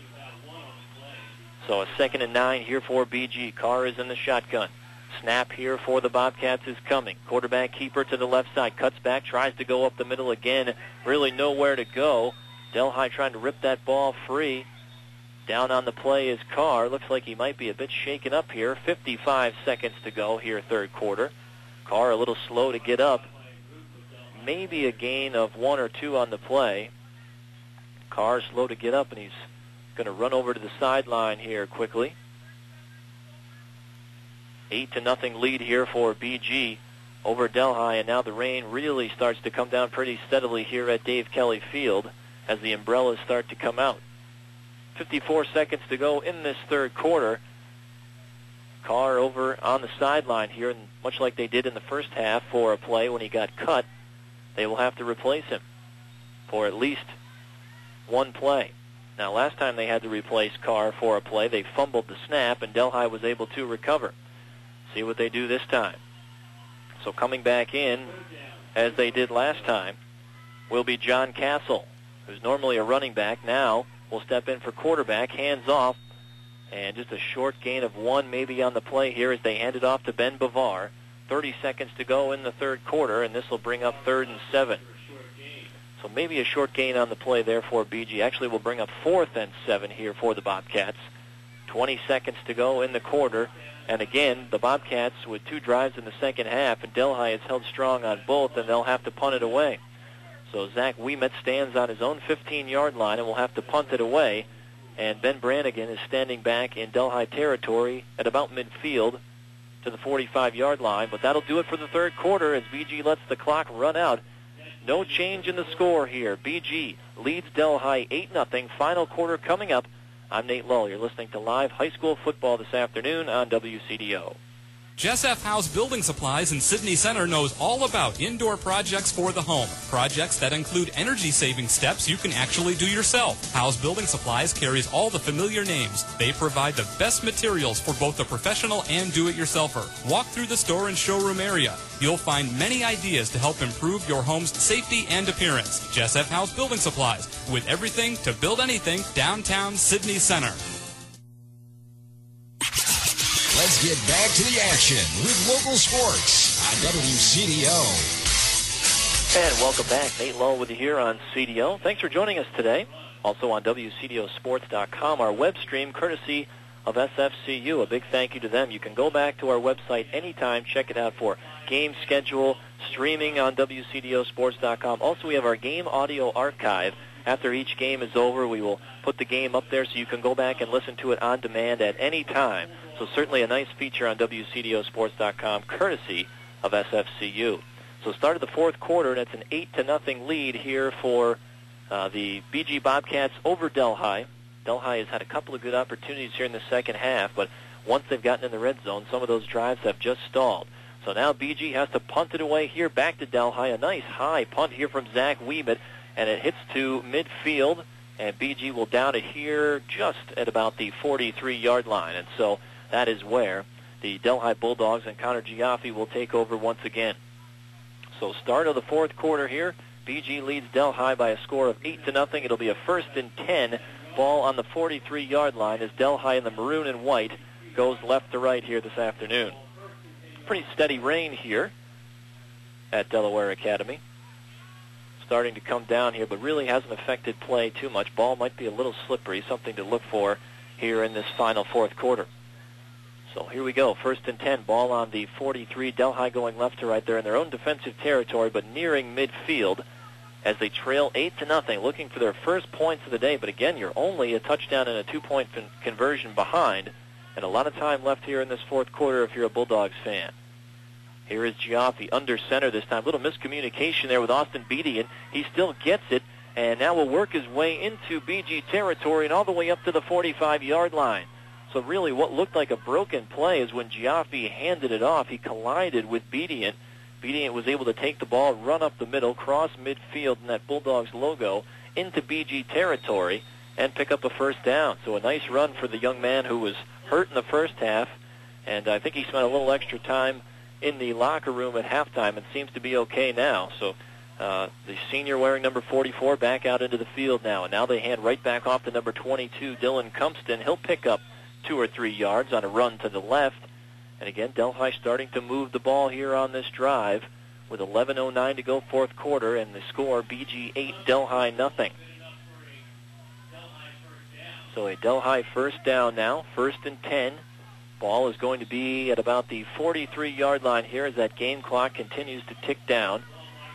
So a 2nd and 9 here for BG. Carr is in the shotgun. Snap here for the Bobcats is coming. Quarterback keeper to the left side. Cuts back, tries to go up the middle again. Really nowhere to go. Delhi trying to rip that ball free. Down on the play is Carr. Looks like he might be a bit shaken up here. 55 seconds to go here, third quarter. Carr a little slow to get up. Maybe a gain of 1 or 2 on the play. Carr slow to get up, and he's going to run over to the sideline here quickly. 8-0 lead here for BG over Delhi, and now the rain really starts to come down pretty steadily here at Dave Kelly Field as the umbrellas start to come out. 54 seconds to go in this third quarter. Carr over on the sideline here, and much like they did in the first half for a play when he got cut, they will have to replace him for at least one play. Now, last time they had to replace Carr for a play, they fumbled the snap, and Delhi was able to recover. See what they do this time. So coming back in, as they did last time, will be John Castle, who's normally a running back. Now will step in for quarterback, hands off, and just a short gain of 1 maybe on the play here as they hand it off to Ben Bavar. 30 seconds to go in the third quarter, and this will bring up 3rd and 7. So maybe a short gain on the play there for BG. Actually, will bring up 4th and 7 here for the Bobcats. 20 seconds to go in the quarter. And again, the Bobcats with 2 drives in the second half, and Delhi has held strong on both, and they'll have to punt it away. So Zach Ouimet stands on his own 15-yard line and will have to punt it away. And Ben Brannigan is standing back in Delhi territory at about midfield to the 45-yard line. But that'll do it for the third quarter as BG lets the clock run out. No change in the score here. BG leads Delhi 8-0. Final quarter coming up. I'm Nate Lull. You're listening to live high school football this afternoon on WCDO. Jess F. House Building Supplies in Sydney Center knows all about indoor projects for the home. Projects that include energy-saving steps you can actually do yourself. House Building Supplies carries all the familiar names. They provide the best materials for both the professional and do-it-yourselfer. Walk through the store and showroom area. You'll find many ideas to help improve your home's safety and appearance. Jess F. House Building Supplies, with everything to build anything, downtown Sydney Center. Let's get back to the action with local sports on WCDO. And welcome back. Nate Lull with you here on CDO. Thanks for joining us today. Also on WCDOsports.com, our web stream courtesy of SFCU. A big thank you to them. You can go back to our website anytime. Check it out for game schedule, streaming on WCDOsports.com. Also, we have our game audio archive. After each game is over, we will put the game up there so you can go back and listen to it on demand at any time. So certainly a nice feature on WCDOsports.com, courtesy of SFCU. So start of the fourth quarter, and it's an 8-0 lead here for the BG Bobcats over Delhi. Delhi has had a couple of good opportunities here in the second half, but once they've gotten in the red zone, some of those drives have just stalled. So now BG has to punt it away here back to Delhi. A nice high punt here from Zach Ouimet, and it hits to midfield, and BG will down it here just at about the 43-yard line. And so that is where the Delhi Bulldogs and Connor Giaffi will take over once again. So start of the fourth quarter here. BG leads Delhi by a score of 8-0. It'll be a 1st and 10. Ball on the 43-yard line as Delhi in the maroon and white goes left to right here this afternoon. Pretty steady rain here at Delaware Academy. Starting to come down here, but really hasn't affected play too much. Ball might be a little slippery, something to look for here in this final fourth quarter. So here we go, 1st and 10, ball on the 43. Delhi going left to right there in their own defensive territory, but nearing midfield as they trail 8-0, looking for their first points of the day. But again, you're only a touchdown and a 2-point conversion behind, and a lot of time left here in this fourth quarter if you're a Bulldogs fan. Here is Giaffi under center this time. Little miscommunication there with Austin Beatty, and he still gets it, and now will work his way into BG territory and all the way up to the 45-yard line. So really what looked like a broken play is when Giaffi handed it off, he collided with Bedient. Bedient was able to take the ball, run up the middle, cross midfield in that Bulldogs logo into BG territory and pick up a first down. So a nice run for the young man who was hurt in the first half, and I think he spent a little extra time in the locker room at halftime and seems to be okay now. So the senior wearing number 44 back out into the field now, and now they hand right back off to number 22, Dylan Cumpston. He'll pick up 2 or 3 yards on a run to the left. And again, Delhi starting to move the ball here on this drive with 11:09 to go fourth quarter, and the score, BG 8, Delhi nothing. So a Delhi first down now, 1st and 10. Ball is going to be at about the 43-yard line here as that game clock continues to tick down.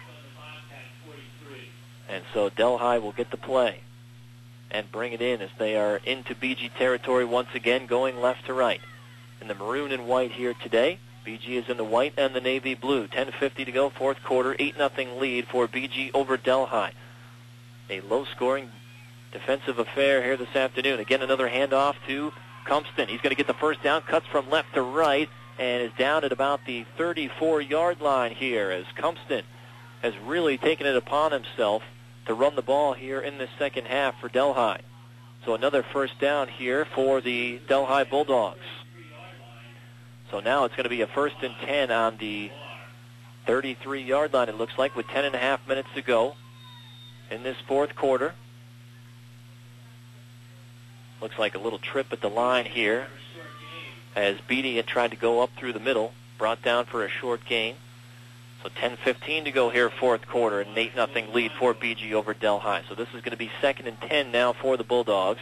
And so Delhi will get the play and bring it in as they are into BG territory once again, going left to right. In the maroon and white here today, BG is in the white and the navy blue. 10:50 to go, fourth quarter, 8-0 lead for BG over Delhi. A low-scoring defensive affair here this afternoon. Again, another handoff to Cumpston. He's going to get the first down, cuts from left to right, and is down at about the 34-yard line here as Cumpston has really taken it upon himself to run the ball here in the second half for Delhi. So another first down here for the Delhi Bulldogs. So now it's going to be a 1st and 10 on the 33-yard line, it looks like, with 10.5 minutes to go in this fourth quarter. Looks like a little trip at the line here as Beatty had tried to go up through the middle, brought down for a short gain. So 10:15 to go here, fourth quarter, and 8-0 lead for BG over Delhi. So this is going to be 2nd and 10 now for the Bulldogs.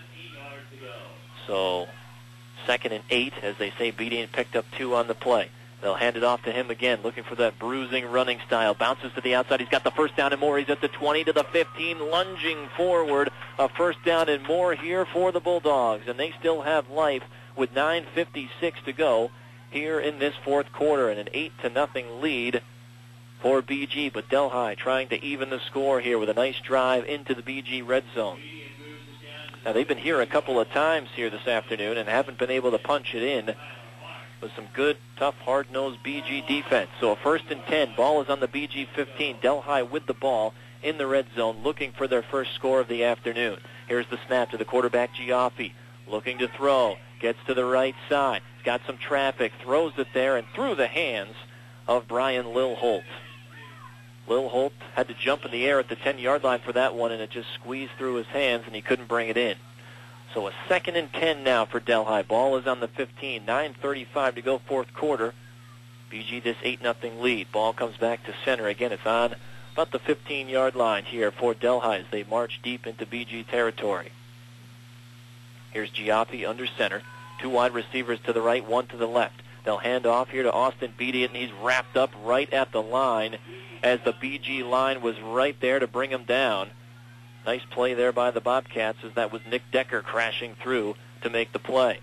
So 2nd and 8, as they say. Beatty picked up 2 on the play. They'll hand it off to him again, looking for that bruising running style. Bounces to the outside. He's got the first down and more. He's at the 20 to the 15, lunging forward. A first down and more here for the Bulldogs, and they still have life with 9:56 to go here in this fourth quarter, and an 8-0 lead for BG. But Delhi trying to even the score here with a nice drive into the BG red zone. Now, they've been here a couple of times here this afternoon and haven't been able to punch it in with some good, tough, hard-nosed BG defense. So a 1st and 10. Ball is on the BG 15. Delhi with the ball in the red zone, looking for their first score of the afternoon. Here's the snap to the quarterback, Giaffi, looking to throw. Gets to the right side. He's got some traffic. Throws it there and through the hands of Brian Lilholt. Lilholt had to jump in the air at the 10-yard line for that one, and it just squeezed through his hands, and he couldn't bring it in. So a 2nd and 10 now for Delhi. Ball is on the 15. 9:35 to go, fourth quarter. BG this 8-0 lead. Ball comes back to center. Again, it's on about the 15-yard line here for Delhi as they march deep into BG territory. Here's Giaffi under center. 2 wide receivers to the right, 1 to the left. They'll hand off here to Austin Beatty, and he's wrapped up right at the line as the BG line was right there to bring him down. Nice play there by the Bobcats as that was Nick Decker crashing through to make the play.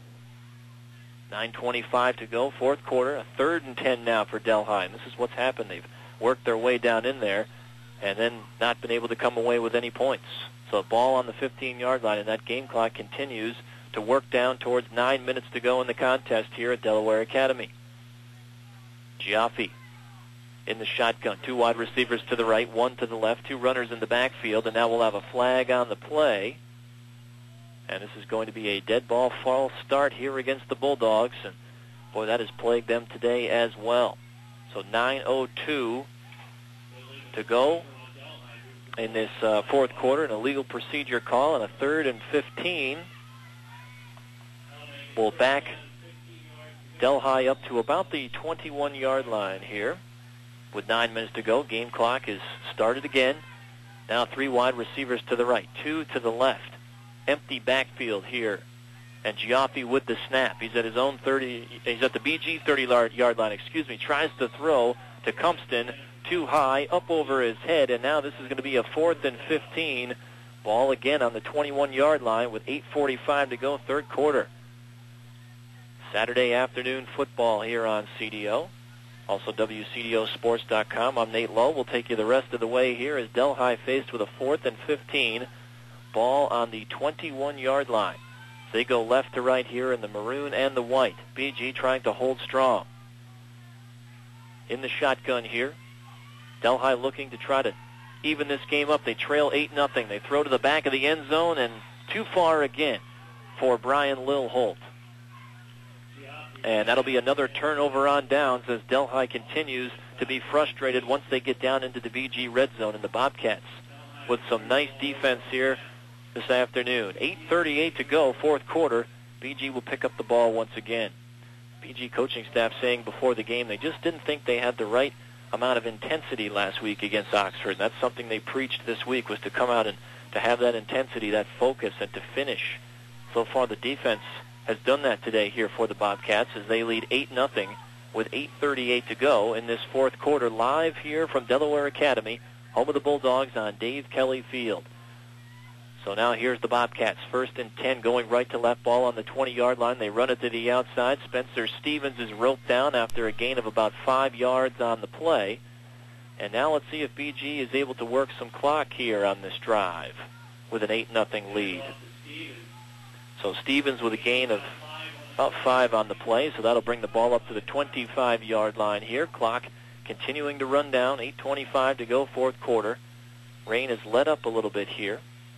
9:25 to go, fourth quarter. A 3rd and 10 now for Delhi. And this is what's happened. They've worked their way down in there and then not been able to come away with any points. So ball on the 15-yard line, and that game clock continues to work down towards 9 minutes to go in the contest here at Delaware Academy. Giaffi in the shotgun. 2 wide receivers to the right, 1 to the left, 2 runners in the backfield, and now we'll have a flag on the play. And this is going to be a dead ball false start here against the Bulldogs, and boy, that has plagued them today as well. So 9:02 to go in this fourth quarter, an illegal procedure call, and a 3rd and 15 will back Delhi up to about the 21-yard line here with 9 minutes to go. Game clock is started again. Now 3 wide receivers to the right, 2 to the left. empty backfield here. And Giaffi with the snap. He's at his own 30. He's at the BG 30-yard line. Tries to throw to Cumpston, too high, up over his head, and now this is going to be a 4th and 15. Ball again on the 21-yard line with 8:45 to go, third quarter. Saturday afternoon football here on CDO. Also WCDOsports.com. I'm Nate Lowe. We'll take you the rest of the way here as Delhi faced with a 4th and 15. Ball on the 21-yard line. They go left to right here in the maroon and the white. BG trying to hold strong. In the shotgun here. Delhi looking to try to even this game up. They trail 8-0. They throw to the back of the end zone and too far again for Brian Lilholt. And that'll be another turnover on downs as Delhi continues to be frustrated once they get down into the BG red zone, and the Bobcats with some nice defense here this afternoon. 8:38 to go, fourth quarter. BG will pick up the ball once again. BG coaching staff saying before the game they just didn't think they had the right amount of intensity last week against Oxford. And that's something they preached this week, was to come out and to have that intensity, that focus, and to finish. So far the defense has done that today here for the Bobcats as they lead 8-0 with 8:38 to go in this fourth quarter, live here from Delaware Academy, home of the Bulldogs on Dave Kelly Field. So now here's the Bobcats, 1st and 10, going right to left, ball on the 20-yard line. They run it to the outside. Spencer Stevens is roped down after a gain of about 5 yards on the play. And now let's see if BG is able to work some clock here on this drive with an 8-0 lead. So Stevens with a gain of about 5 on the play, so that'll bring the ball up to the 25-yard line here. Clock continuing to run down, 8:25 to go, fourth quarter. Rain has let up a little bit here.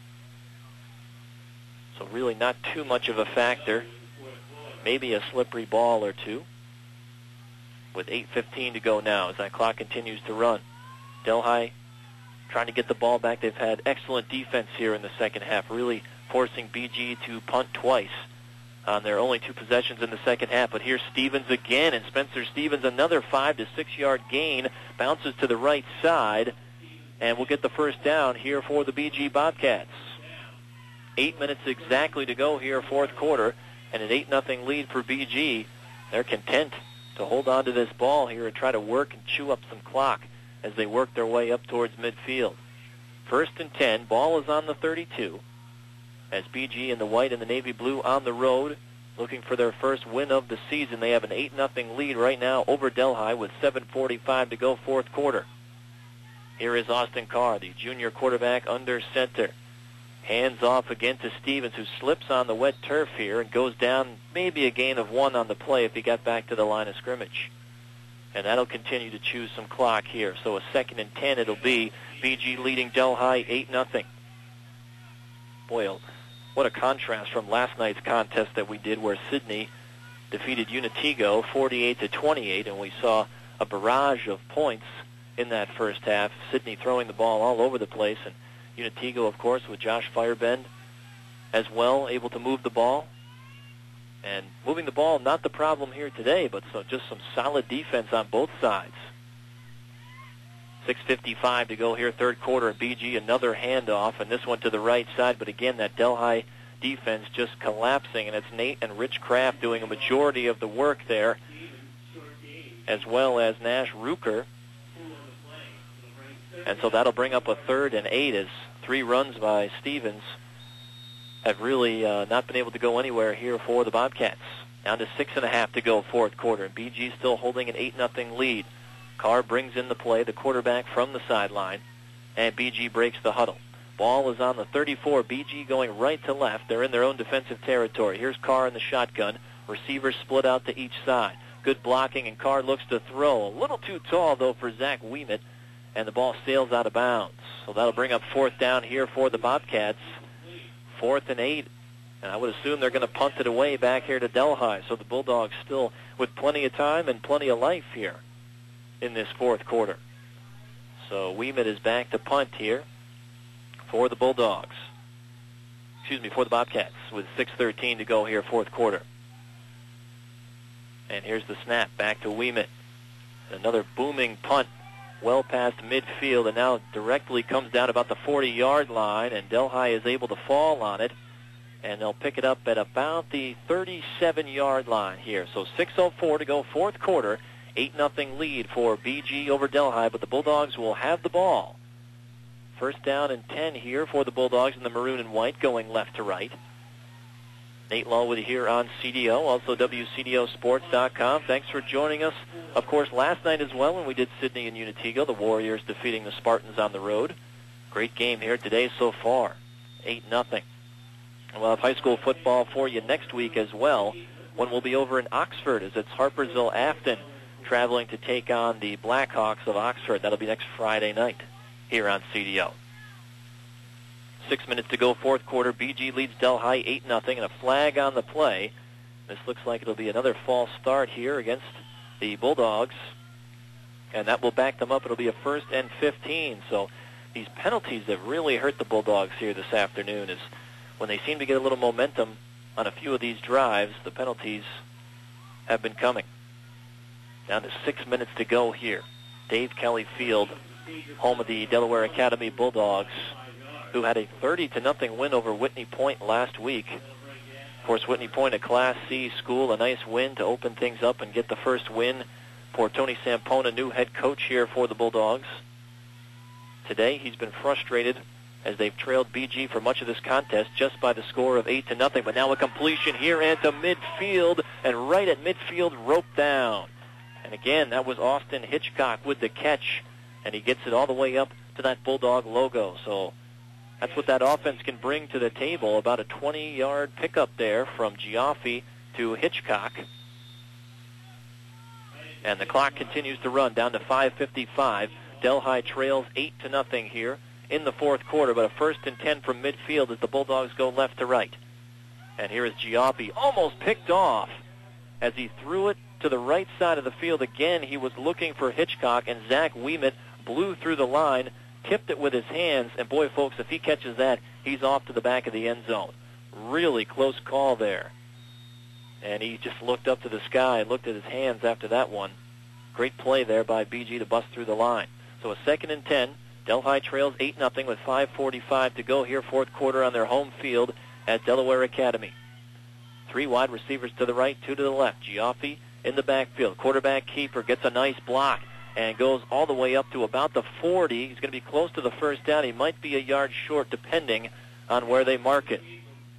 So really not too much of a factor. Maybe a slippery ball or two. With 8:15 to go now as that clock continues to run. Delhi trying to get the ball back. They've had excellent defense here in the second half, really forcing BG to punt twice on their only 2 possessions in the second half. But here's Stevens again, and Spencer Stevens, another 5 to 6 yard gain, bounces to the right side, and we'll get the first down here for the BG Bobcats. 8 minutes exactly to go here, fourth quarter, and an 8-0 lead for BG. They're content to hold on to this ball here and try to work and chew up some clock as they work their way up towards midfield. 1st and 10, ball is on the 32. As BG in the white and the navy blue on the road, looking for their first win of the season. They have an 8-0 lead right now over Delhi with 7:45 to go, fourth quarter. Here is Austin Carr, the junior quarterback, under center. Hands off again to Stevens, who slips on the wet turf here and goes down maybe a gain of 1 on the play if he got back to the line of scrimmage. And that'll continue to chew some clock here. So a 2nd and 10 it'll be. BG leading Delhi 8-0. Boy, what a contrast from last night's contest that we did where Sydney defeated Unitigo 48-28, and we saw a barrage of points in that first half. Sydney throwing the ball all over the place, and Unitigo, of course, with Josh Firebend as well, able to move the ball. And moving the ball, not the problem here today, but just some solid defense on both sides. 6:55 to go here, third quarter. BG, another handoff, and this one to the right side. But again, that Delhi defense just collapsing, and it's Nate and Rich Kraft doing a majority of the work there, as well as Nash Ruker. And so that'll bring up a 3rd and 8 as 3 runs by Stevens have really not been able to go anywhere here for the Bobcats. Down to 6.5 to go, fourth quarter. BG still holding an 8-0 lead. Carr brings in the play, the quarterback from the sideline, and BG breaks the huddle. Ball is on the 34. BG going right to left. They're in their own defensive territory. Here's Carr in the shotgun. Receivers split out to each side. Good blocking, and Carr looks to throw. A little too tall, though, for Zach Ouimet, and the ball sails out of bounds. So that'll bring up 4th down here for the Bobcats. 4th and 8. And I would assume they're going to punt it away back here to Delhi. So the Bulldogs still with plenty of time and plenty of life here in this fourth quarter. So Ouimet is back to punt here for the Bulldogs. For the Bobcats with 6:13 to go here, fourth quarter. And here's the snap back to Ouimet. Another booming punt well past midfield, and now directly comes down about the 40-yard line, and Delhi is able to fall on it and they'll pick it up at about the 37-yard line here. So 6:04 to go, fourth quarter, 8-0 lead for BG over Delhi, but the Bulldogs will have the ball. First down and 10 here for the Bulldogs in the maroon and white, going left to right. Nate Law with you here on CDO, also WCDOsports.com. Thanks for joining us, of course, last night as well when we did Sydney and Unitigo, the Warriors defeating the Spartans on the road. Great game here today so far, 8-0. We'll have high school football for you next week as well, when we'll be over in Oxford, as it's Harpersville Afton traveling to take on the Blackhawks of Oxford. That'll be next Friday night here on CDO. 6 minutes to go, fourth quarter. BG leads Delhi 8-0, and a flag on the play. This looks like it'll be another false start here against the Bulldogs, and that will back them up. It'll be a 1st and 15. So these penalties have really hurt the Bulldogs here this afternoon, is when they seem to get a little momentum on a few of these drives, the penalties have been coming. Down to 6 minutes to go here. Dave Kelly Field, home of the Delaware Academy Bulldogs, who had a 30-0 win over Whitney Point last week. Of course, Whitney Point, a Class C school, a nice win to open things up and get the first win for Tony Sampona, new head coach here for the Bulldogs. Today, he's been frustrated as they've trailed BG for much of this contest just by the score of 8-0. But now a completion here and to midfield, and right at midfield, roped down. And again, that was Austin Hitchcock with the catch, and he gets it all the way up to that Bulldog logo. So that's what that offense can bring to the table, about a 20-yard pickup there from Giaffi to Hitchcock. And the clock continues to run down to 5:55. Delhi trails 8-0 here in the fourth quarter, but a 1st and 10 from midfield as the Bulldogs go left to right. And here is Giaffi, almost picked off as he threw it to the right side of the field. Again, he was looking for Hitchcock, and Zach Wiemet blew through the line, tipped it with his hands, and boy, folks, if he catches that, he's off to the back of the end zone. Really close call there. And he just looked up to the sky and looked at his hands after that one. Great play there by BG to bust through the line. So a 2nd and 10. Delhi trails 8-0 with 5:45 to go here, fourth quarter on their home field at Delaware Academy. 3 wide receivers to the right, 2 to the left. Giaffi in the backfield. Quarterback keeper gets a nice block and goes all the way up to about the 40. He's going to be close to the first down. He might be a yard short depending on where they mark it.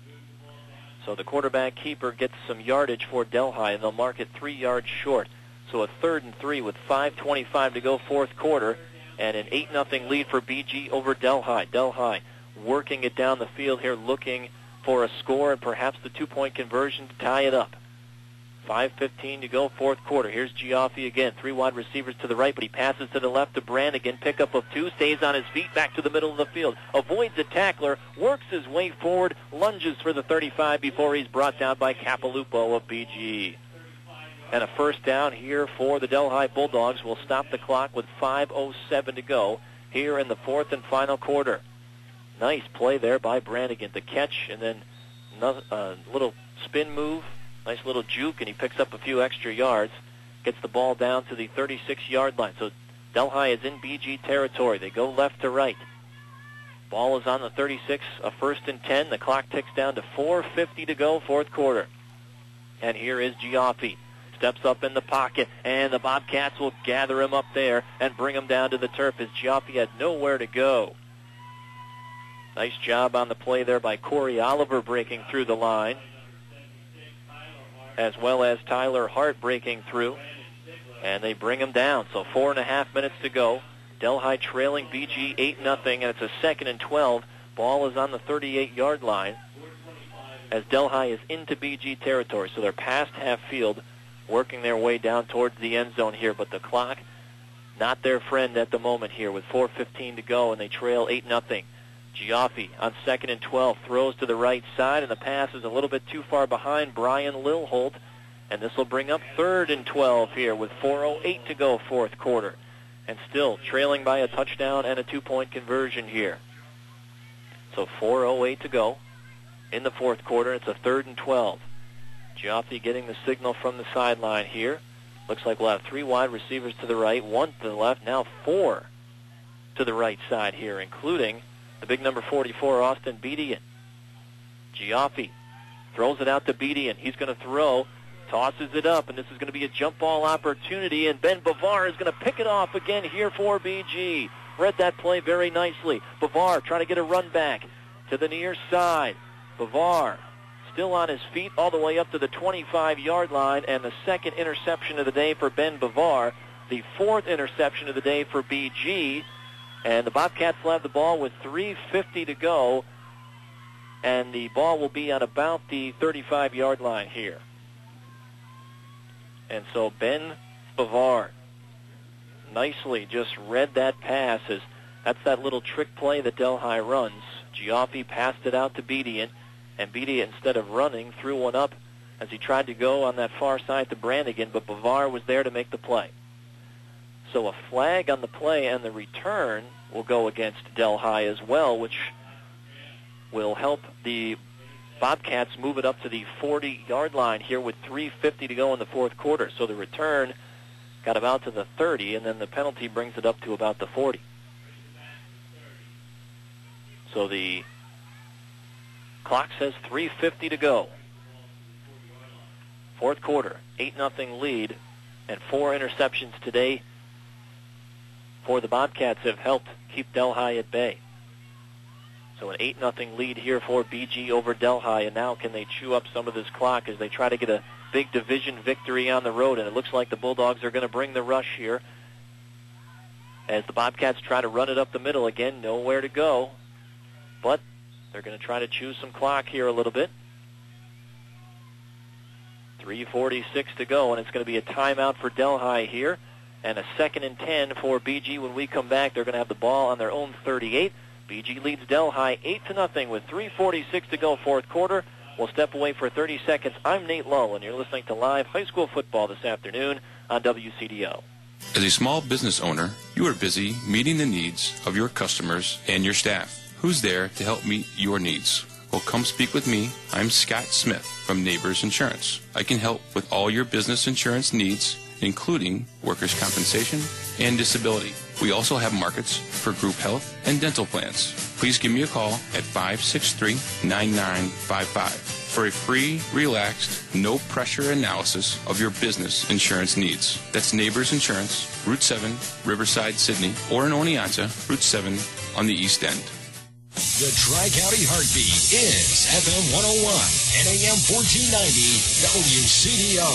So the quarterback keeper gets some yardage for Delhi, and they'll mark it 3 yards short. So a 3rd and 3 with 5:25 to go, fourth quarter, and an 8-0 lead for BG over Delhi. Delhi working it down the field here, looking for a score and perhaps the 2-point conversion to tie it up. 5:15 to go, fourth quarter. Here's Giaffi again. 3 wide receivers to the right, but he passes to the left to Brannigan. Pickup of 2, stays on his feet, back to the middle of the field. Avoids a tackler, works his way forward, lunges for the 35 before he's brought down by Capilupo of BG. And a first down here for the Delhi Bulldogs will stop the clock with 5:07 to go here in the fourth and final quarter. Nice play there by Brannigan. The catch and then a little spin move. Nice little juke, and he picks up a few extra yards. Gets the ball down to the 36-yard line. So Delhi is in BG territory. They go left to right. Ball is on the 36, a 1st and 10. The clock ticks down to 4:50 to go, fourth quarter. And here is Giaffi. Steps up in the pocket, and the Bobcats will gather him up there and bring him down to the turf as Giaffi had nowhere to go. Nice job on the play there by Corey Oliver breaking through the line, as well as Tyler Hart breaking through, and they bring him down. So 4.5 minutes to go. Delhi trailing BG 8-0, and it's a 2nd and 12. Ball is on the 38-yard line as Delhi is into BG territory. So they're past half field, working their way down towards the end zone here, but the clock not their friend at the moment here with 4:15 to go, and they trail 8-0. Giaffi on 2nd and 12 throws to the right side, and the pass is a little bit too far behind Brian Lilholt, and this will bring up 3rd and 12 here with 4:08 to go, fourth quarter, and still trailing by a touchdown and a 2-point conversion here. So 4:08 to go in the fourth quarter. It's a 3rd and 12. Giaffi getting the signal from the sideline here. Looks like we'll have 3 wide receivers to the right, 1 to the left, now 4 to the right side here, including the big number 44, Austin Bedian. Giaffi throws it out to Beatty, and he's going to throw, tosses it up, and this is going to be a jump ball opportunity, and Ben Bavar is going to pick it off again here for BG. Read that play very nicely. Bavar trying to get a run back to the near side. Bavar still on his feet all the way up to the 25-yard line, and the second interception of the day for Ben Bavar, the fourth interception of the day for BG, and the Bobcats will have the ball with 3:50 to go, and the ball will be on about the 35-yard line here. And so Ben Bavar nicely just read that pass. That's that little trick play that Delhi runs. Giaffi passed it out to Beatty, and Beatty, instead of running, threw one up as he tried to go on that far side to Brannigan, but Bavar was there to make the play. So a flag on the play, and the return will go against Delhi as well, which will help the Bobcats move it up to the 40-yard line here with 3:50 to go in the fourth quarter. So the return got about to the 30, and then the penalty brings it up to about the 40. So the clock says 3:50 to go. Fourth quarter, 8-0 lead, and 4 interceptions today for the Bobcats have helped keep Delhi at bay. So an 8-0 lead here for BG over Delhi, and now can they chew up some of this clock as they try to get a big division victory on the road, and it looks like the Bulldogs are going to bring the rush here as the Bobcats try to run it up the middle again, nowhere to go, but they're going to try to chew some clock here a little bit. 3:46 to go, and it's going to be a timeout for Delhi here, and a 2nd and 10 for BG. When we come back, they're going to have the ball on their own 38. BG leads Delhi 8-0 with 3:46 to go fourth quarter. We'll step away for 30 seconds. I'm Nate Lull, and you're listening to live high school football this afternoon on WCDO. As a small business owner, you are busy meeting the needs of your customers and your staff. Who's there to help meet your needs? Well, come speak with me. I'm Scott Smith from Neighbors Insurance. I can help with all your business insurance needs, including workers' compensation and disability. We also have markets for group health and dental plans. Please give me a call at 563-9955 for a free, relaxed, no-pressure analysis of your business insurance needs. That's Neighbors Insurance, Route 7, Riverside, Sydney, or in Oneonta, Route 7 on the East End. The Tri-County Heartbeat is FM 101 and AM 1490 WCDO.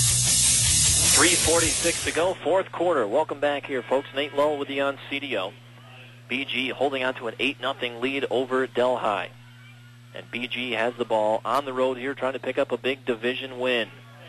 3:46 to go, fourth quarter. Welcome back here, folks. Nate Lull with you on CDO. BG holding on to an 8-0 lead over Delhi. And BG has the ball on the road here, trying to pick up a big division win.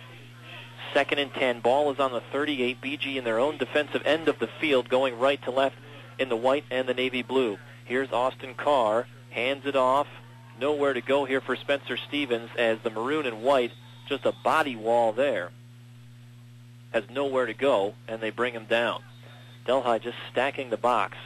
2nd and 10. Ball is on the 38. BG in their own defensive end of the field, going right to left in the white and the navy blue. Here's Austin Carr. Hands it off. Nowhere to go here for Spencer Stevens, as the maroon and white, just a body wall there, has nowhere to go, and they bring him down. Delhi just stacking the box,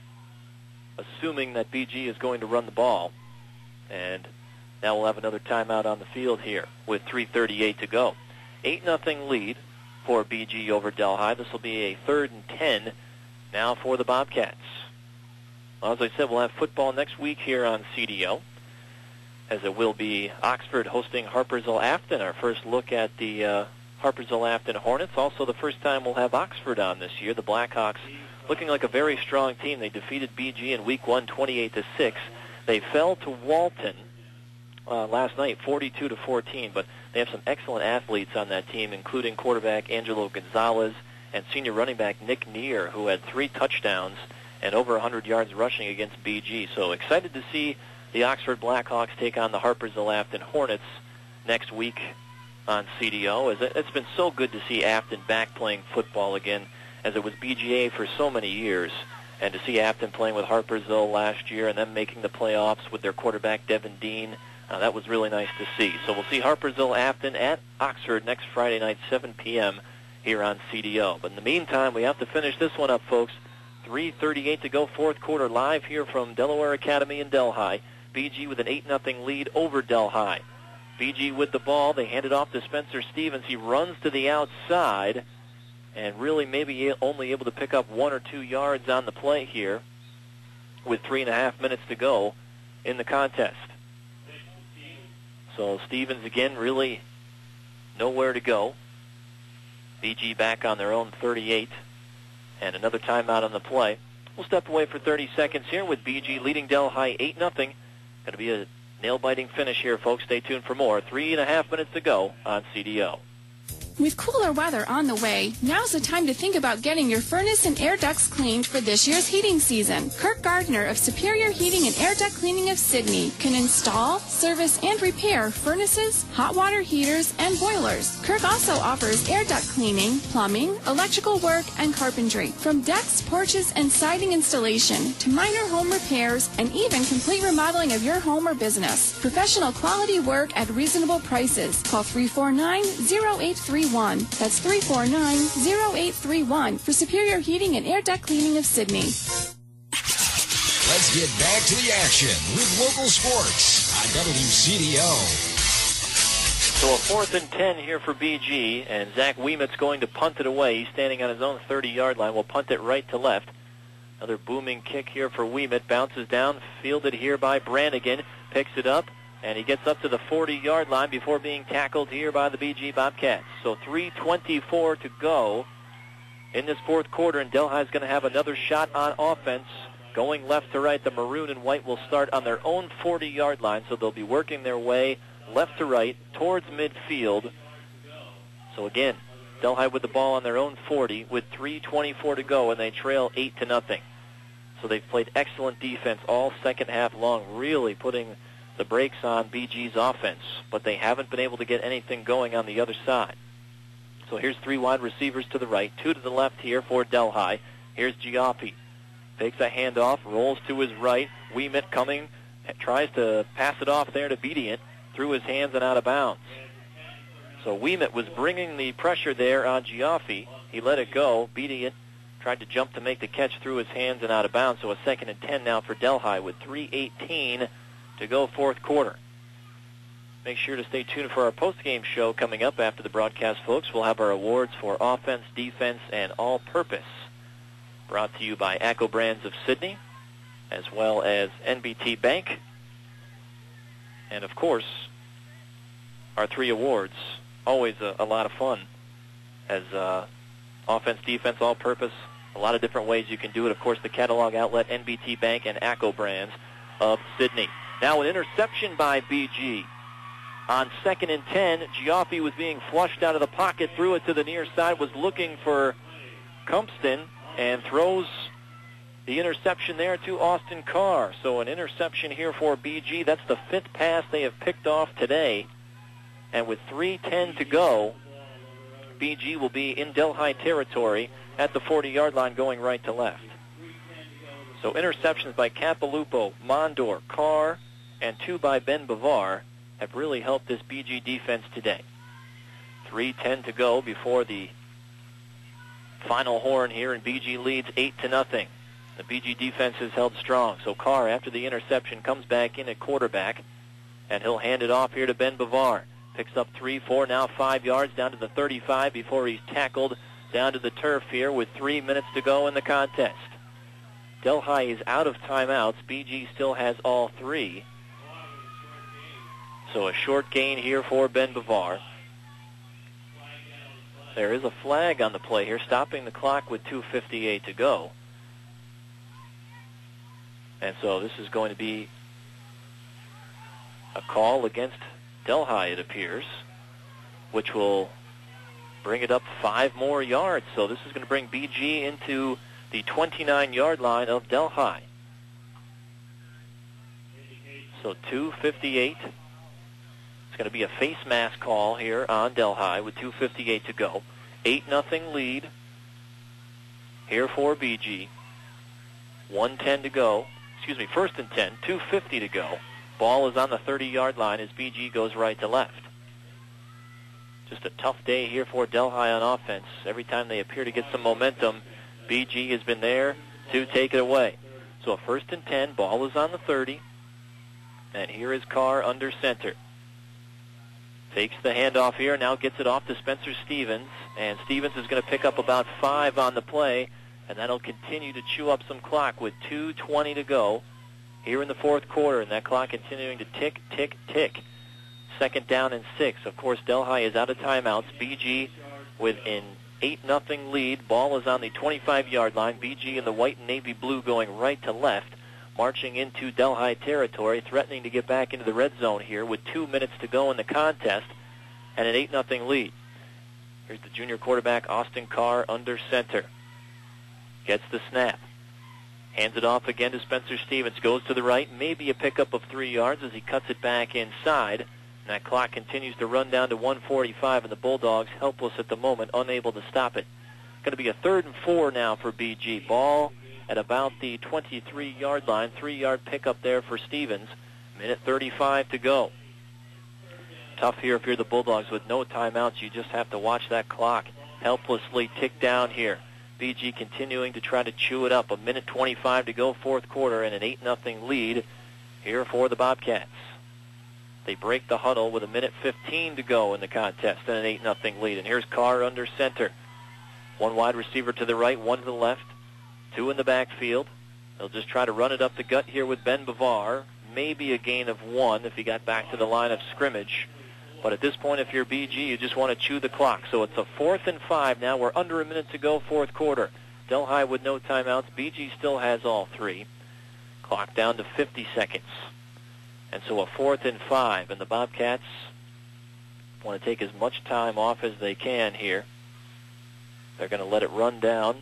assuming that BG is going to run the ball. And now we'll have another timeout on the field here with 3:38 to go. 8-0 lead for BG over Delhi. This will be a 3rd and 10 now for the Bobcats. Well, as I said, we'll have football next week here on CDO, as it will be Oxford hosting Harpersville-Afton. Our first look at the Harpersville-Afton Hornets. Also the first time we'll have Oxford on this year. The Blackhawks looking like a very strong team. They defeated BG in week 1, 28-6. They fell to Walton last night, 42-14, but they have some excellent athletes on that team, including quarterback Angelo Gonzalez and senior running back Nick Neer, who had 3 touchdowns and over 100 yards rushing against BG. So excited to see the Oxford Blackhawks take on the Harpersville-Afton Hornets next week on CDO. As it's been so good to see Afton back playing football again, as it was BGA for so many years, and to see Afton playing with Harpersville last year and them making the playoffs with their quarterback Devin Dean. That was really nice to see. So we'll see Harpersville-Afton at Oxford next Friday night, 7 p.m. here on CDO. But in the meantime, we have to finish this one up, folks. 3:38 to go, fourth quarter, live here from Delaware Academy in Delhi. BG with an 8-0 lead over Delhi. BG with the ball. They hand it off to Spencer Stevens. He runs to the outside and really maybe only able to pick up 1 or 2 yards on the play here with 3.5 minutes to go in the contest. So Stevens again really nowhere to go. BG back on their own 38. And another timeout on the play. We'll step away for 30 seconds here with BG leading Delhi 8-0. Going to be a nail-biting finish here, folks. Stay tuned for more. 3.5 minutes to go on CDO. With cooler weather on the way, now's the time to think about getting your furnace and air ducts cleaned for this year's heating season. Kirk Gardner of Superior Heating and Air Duct Cleaning of Sydney can install, service, and repair furnaces, hot water heaters, and boilers. Kirk also offers air duct cleaning, plumbing, electrical work, and carpentry. From decks, porches, and siding installation to minor home repairs and even complete remodeling of your home or business. Professional quality work at reasonable prices. Call 349-0831. That's 349-0831 for Superior Heating and Air Duct Cleaning of Sydney. Let's get back to the action with local sports on WCDO. So a 4th and 10 here for BG, and Zach Wiemet's going to punt it away. He's standing on his own 30-yard line. We'll punt it right to left. Another booming kick here for Wiemet. Bounces down, fielded here by Brannigan. Picks it up. And he gets up to the 40-yard line before being tackled here by the BG Bobcats. So 3:24 to go in this fourth quarter, and Delhi's going to have another shot on offense. Going left to right, the maroon and white will start on their own 40-yard line, so they'll be working their way left to right towards midfield. So again, Delhi with the ball on their own 40 with 3:24 to go, and they trail 8-0. So they've played excellent defense all second half long, really putting the brakes on BG's offense, but they haven't been able to get anything going on the other side. So here's 3 wide receivers to the right, 2 to the left here for Delhi. Here's Giaffi. Takes a handoff, rolls to his right. Wiemet coming, tries to pass it off there to Bedient, through his hands and out of bounds. So Wiemet was bringing the pressure there on Giaffi. He let it go. Bedient tried to jump to make the catch through his hands and out of bounds. So a 2nd and 10 now for Delhi with 3:18 to go fourth quarter. Make sure to stay tuned for our post-game show coming up after the broadcast, folks. We'll have our awards for offense, defense, and all-purpose, brought to you by ACCO Brands of Sydney, as well as NBT Bank. And, of course, our 3 awards, always a lot of fun, as offense, defense, all-purpose, a lot of different ways you can do it. Of course, the catalog outlet, NBT Bank and ACCO Brands of Sydney. Now an interception by BG. On 2nd and 10, Giaffi was being flushed out of the pocket, threw it to the near side, was looking for Cumpston, and throws the interception there to Austin Carr. So an interception here for BG. That's the 5th pass they have picked off today. And with 3:10 to go, BG will be in Delhi territory at the 40-yard line going right to left. So interceptions by Capilupo, Mondor, Carr, and 2 by Ben Bavar have really helped this BG defense today. 3:10 to go before the final horn here, and BG leads 8-0. The BG defense has held strong. So Carr, after the interception, comes back in at quarterback, and he'll hand it off here to Ben Bavar. Picks up 3, 4, now 5 yards down to the 35 before he's tackled down to the turf here with 3 minutes to go in the contest. Delhi is out of timeouts. BG still has all 3. So a short gain here for Ben Bavar. There is a flag on the play here, stopping the clock with 2:58 to go. And so this is going to be a call against Delhi, it appears, which will bring it up 5 more yards. So this is going to bring BG into the 29-yard line of Delhi. So 2:58. It's going to be a face mask call here on Delhi with 2:58 to go. 8-0 lead here for BG. 1:10 to go. Excuse me, 1st and 10, 2:50 to go. Ball is on the 30-yard line as BG goes right to left. Just a tough day here for Delhi on offense. Every time they appear to get some momentum, BG has been there to take it away. So a 1st and 10, ball is on the 30. And here is Carr under center. Takes the handoff here, now gets it off to Spencer Stevens. And Stevens is going to pick up about 5 on the play. And that'll continue to chew up some clock with 2:20 to go here in the fourth quarter. And that clock continuing to tick, tick, tick. Second down and 6. Of course, Delhi is out of timeouts. BG with an 8-0 lead. Ball is on the 25-yard line. BG in the white and navy blue going right to left, marching into Delhi territory, threatening to get back into the red zone here with 2 minutes to go in the contest and an 8-0 lead. Here's the junior quarterback, Austin Carr, under center. Gets the snap. Hands it off again to Spencer Stevens. Goes to the right. Maybe a pickup of 3 yards as he cuts it back inside. And that clock continues to run down to 1:45, and the Bulldogs helpless at the moment, unable to stop it. Going to be a 3rd and 4 now for BG. Ball at about the 23-yard line. 3-yard pickup there for Stevens. Minute 35 to go. Tough here if you're the Bulldogs with no timeouts. You just have to watch that clock helplessly tick down here. BG continuing to try to chew it up. A minute 25 to go, fourth quarter, and an 8-0 lead here for the Bobcats. They break the huddle with a minute 15 to go in the contest and an 8-0 lead. And here's Carr under center. One wide receiver to the right, one to the left, 2 in the backfield. They'll just try to run it up the gut here with Ben Bavar. Maybe a gain of 1 if he got back to the line of scrimmage. But at this point, if you're BG, you just want to chew the clock. So it's a 4th and 5 now. We're under a minute to go, fourth quarter. Delhi with no timeouts. BG still has all 3. Clock down to 50 seconds. And so a 4th and 5. And the Bobcats want to take as much time off as they can here. They're going to let it run down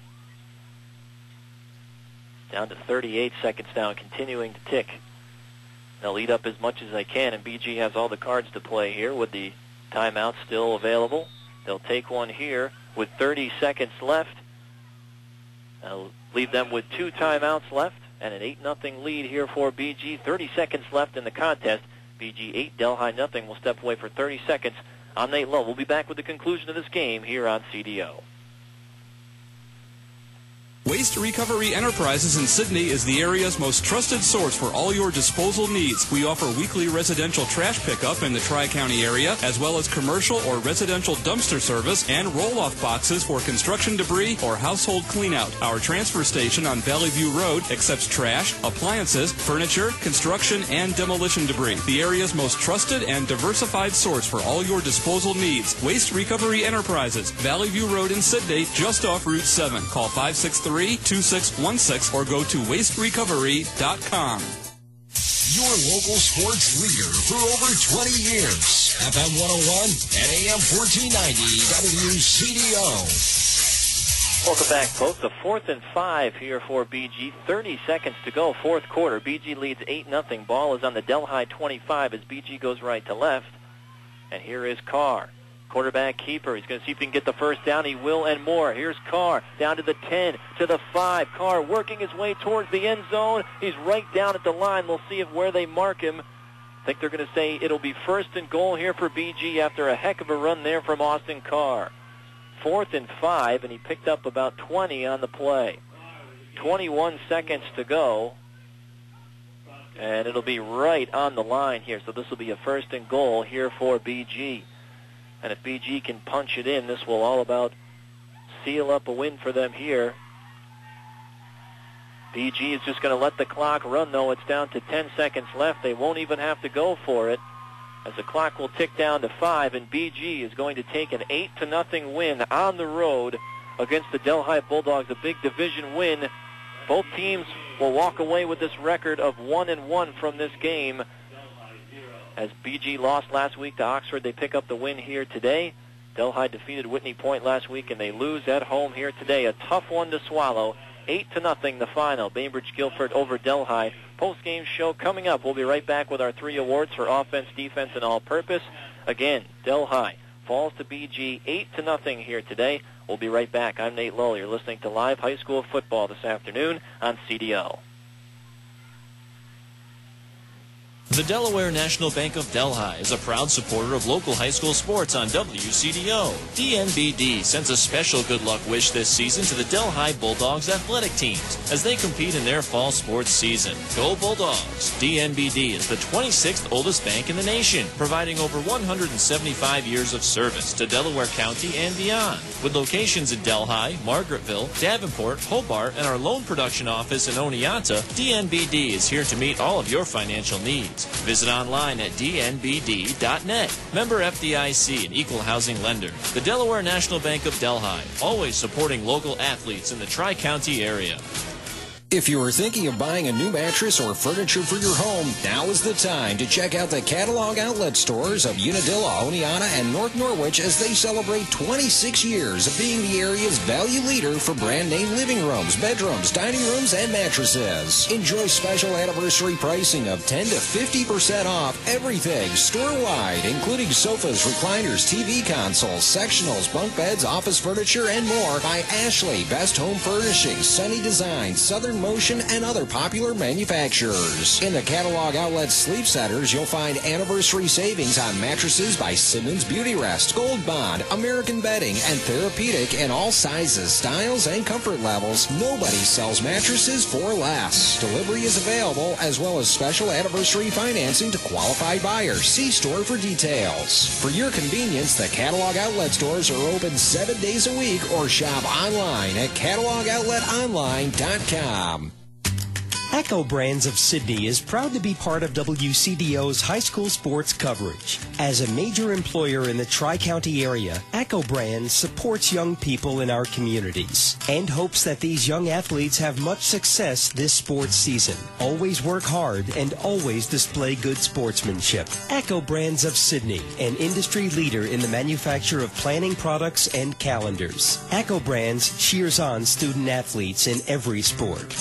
to 38 seconds now, continuing to tick. They'll eat up as much as they can, and BG has all the cards to play here with the timeout still available. They'll take one here with 30 seconds left. They'll leave them with 2 timeouts left and an 8-0 lead here for BG. 30 seconds left in the contest. BG 8, Delhi nothing. We'll step away for 30 seconds. I'm Nate Lowe. We'll be back with the conclusion of this game here on CDO. Waste Recovery Enterprises in Sydney is the area's most trusted source for all your disposal needs. We offer weekly residential trash pickup in the Tri-County area, as well as commercial or residential dumpster service and roll-off boxes for construction debris or household cleanout. Our transfer station on Valley View Road accepts trash, appliances, furniture, construction, and demolition debris. The area's most trusted and diversified source for all your disposal needs. Waste Recovery Enterprises, Valley View Road in Sydney, just off Route 7. Call 563-2616 or go to wasterecovery.com. Your local sports leader for over 20 years. FM 101 and AM 1490 WCDO. Welcome back, folks. A 4th and 5 here for BG. 30 seconds to go, fourth quarter. BG leads 8-0. Ball is on the Delhi 25 as BG goes right to left. And here is Carr. Quarterback keeper. He's going to see if he can get the first down. He will and more. Here's Carr down to the 10, to the 5. Carr working his way towards the end zone. He's right down at the line. We'll see where they mark him. I think they're going to say it'll be 1st and goal here for BG after a heck of a run there from Austin Carr. 4th and 5, and he picked up about 20 on the play. 21 seconds to go. And it'll be right on the line here. So this will be a 1st and goal here for BG. And if BG can punch it in, this will all about seal up a win for them here. BG is just going to let the clock run, though. It's down to 10 seconds left. They won't even have to go for it, as the clock will tick down to 5, and BG is going to take an 8-0 win on the road against the Delhi Bulldogs, a big division win. Both teams will walk away with this record of 1-1 from this game. As BG lost last week to Oxford, they pick up the win here today. Delhi defeated Whitney Point last week, and they lose at home here today. A tough one to swallow. 8-0 the final. Bainbridge Guilford over Delhi. Post-game show coming up. We'll be right back with our 3 awards for offense, defense, and all-purpose. Again, Delhi falls to BG 8-0 here today. We'll be right back. I'm Nate Lowe. You're listening to Live High School Football this afternoon on CDO. The Delaware National Bank of Delhi is a proud supporter of local high school sports on WCDO. DNBD sends a special good luck wish this season to the Delhi Bulldogs athletic teams as they compete in their fall sports season. Go Bulldogs! DNBD is the 26th oldest bank in the nation, providing over 175 years of service to Delaware County and beyond. With locations in Delhi, Margaretville, Davenport, Hobart, and our loan production office in Oneonta, DNBD is here to meet all of your financial needs. Sports. Visit online at dnbd.net. Member FDIC, an equal housing lender. The Delaware National Bank of Delhi, always supporting local athletes in the Tri-County area. If you are thinking of buying a new mattress or furniture for your home, now is the time to check out the catalog outlet stores of Unadilla, Oneonta, and North Norwich as they celebrate 26 years of being the area's value leader for brand name living rooms, bedrooms, dining rooms, and mattresses. Enjoy special anniversary pricing of 10 to 50% off everything store-wide, including sofas, recliners, TV consoles, sectionals, bunk beds, office furniture, and more by Ashley, Best Home Furnishings, Sunny Design, Southern Motion, and other popular manufacturers. In the catalog outlet sleep centers, you'll find anniversary savings on mattresses by Simmons Beauty Rest, Gold Bond, American Bedding, and Therapeutic in all sizes, styles, and comfort levels. Nobody sells mattresses for less. Delivery is available, as well as special anniversary financing to qualified buyers. See store for details. For your convenience, the catalog outlet stores are open 7 days a week or shop online at catalogoutletonline.com. ACCO Brands of Sydney is proud to be part of WCDO's high school sports coverage. As a major employer in the Tri-County area, ACCO Brands supports young people in our communities and hopes that these young athletes have much success this sports season. Always work hard and always display good sportsmanship. ACCO Brands of Sydney, an industry leader in the manufacture of planning products and calendars. ACCO Brands cheers on student athletes in every sport.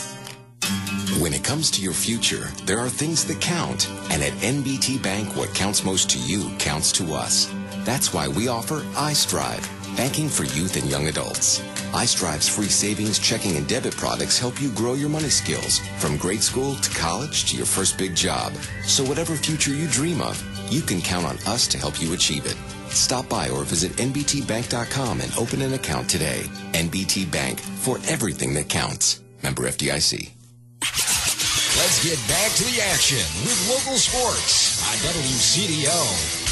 When it comes to your future, there are things that count. And at NBT Bank, what counts most to you counts to us. That's why we offer iStrive, banking for youth and young adults. iStrive's free savings, checking, and debit products help you grow your money skills from grade school to college to your first big job. So whatever future you dream of, you can count on us to help you achieve it. Stop by or visit nbtbank.com and open an account today. NBT Bank, for everything that counts. Member FDIC. Let's get back to the action with local sports on WCDO.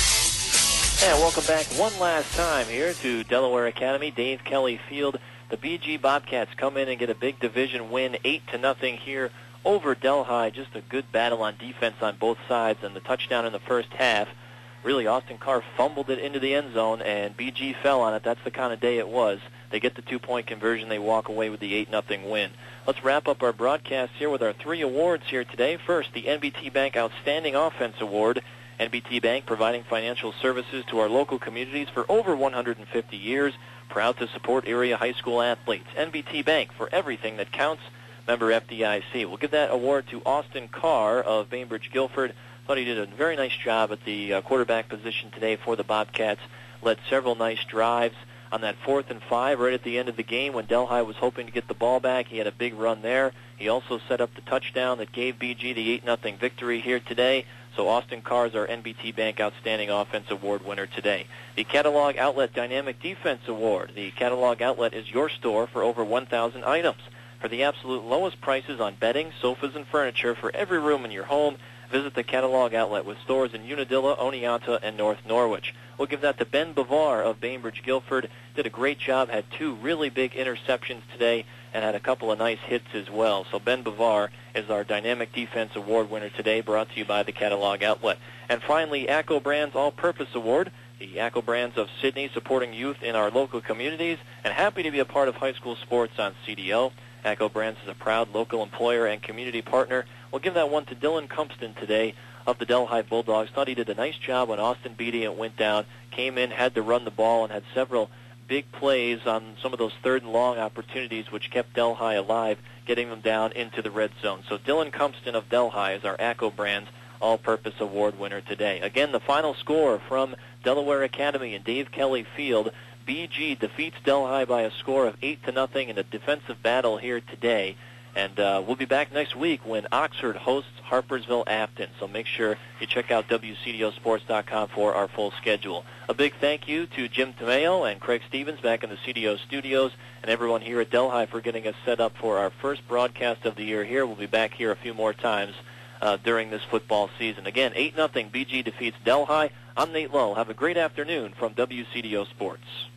And welcome back one last time here to Delaware Academy, Dave Kelly Field. The BG Bobcats come in and get a big division win, 8-0 here over Delhi. Just a good battle on defense on both sides, and the touchdown in the first half. Really, Austin Carr fumbled it into the end zone, and BG fell on it. That's the kind of day it was. They get the two-point conversion. They walk away with the 8-0 win. Let's wrap up our broadcast here with our 3 awards here today. First, the NBT Bank Outstanding Offense Award. NBT Bank providing financial services to our local communities for over 150 years. Proud to support area high school athletes. NBT Bank for everything that counts. Member FDIC. We'll give that award to Austin Carr of Bainbridge Guilford. Thought he did a very nice job at the quarterback position today for the Bobcats. Led several nice drives. On that 4th and 5 right at the end of the game when Delhi was hoping to get the ball back, he had a big run there. He also set up the touchdown that gave BG the 8-0 victory here today. So Austin Carr is our NBT Bank Outstanding Offense Award winner today. The Catalog Outlet Dynamic Defense Award. The Catalog Outlet is your store for over 1,000 items. For the absolute lowest prices on bedding, sofas, and furniture for every room in your home, visit the Catalog Outlet with stores in Unadilla, Oneonta, and North Norwich. We'll give that to Ben Bavar of Bainbridge Guilford. Did a great job, had 2 really big interceptions today, and had a couple of nice hits as well. So Ben Bavar is our Dynamic Defense Award winner today, brought to you by the Catalog Outlet. And finally, ACCO Brands All-Purpose Award. The ACCO Brands of Sydney supporting youth in our local communities, and happy to be a part of high school sports on CDO. ACCO Brands is a proud local employer and community partner. We'll give that one to Dylan Cumpston today of the Delhi Bulldogs. Thought he did a nice job when Austin Beatty went down, came in, had to run the ball, and had several big plays on some of those 3rd and long opportunities which kept Delhi alive, getting them down into the red zone. So Dylan Cumpston of Delhi is our ACCO Brands All-Purpose Award winner today. Again, the final score from Delaware Academy and Dave Kelly Field. BG defeats Delhi by a score of 8-0 in a defensive battle here today. And we'll be back next week when Oxford hosts Harpersville-Afton. So make sure you check out WCDOsports.com for our full schedule. A big thank you to Jim Tomeo and Craig Stevens back in the CDO studios, and everyone here at Delhi for getting us set up for our first broadcast of the year here. We'll be back here a few more times during this football season. Again, 8-0 BG defeats Delhi. I'm Nate Lowe. Have a great afternoon from WCDO Sports.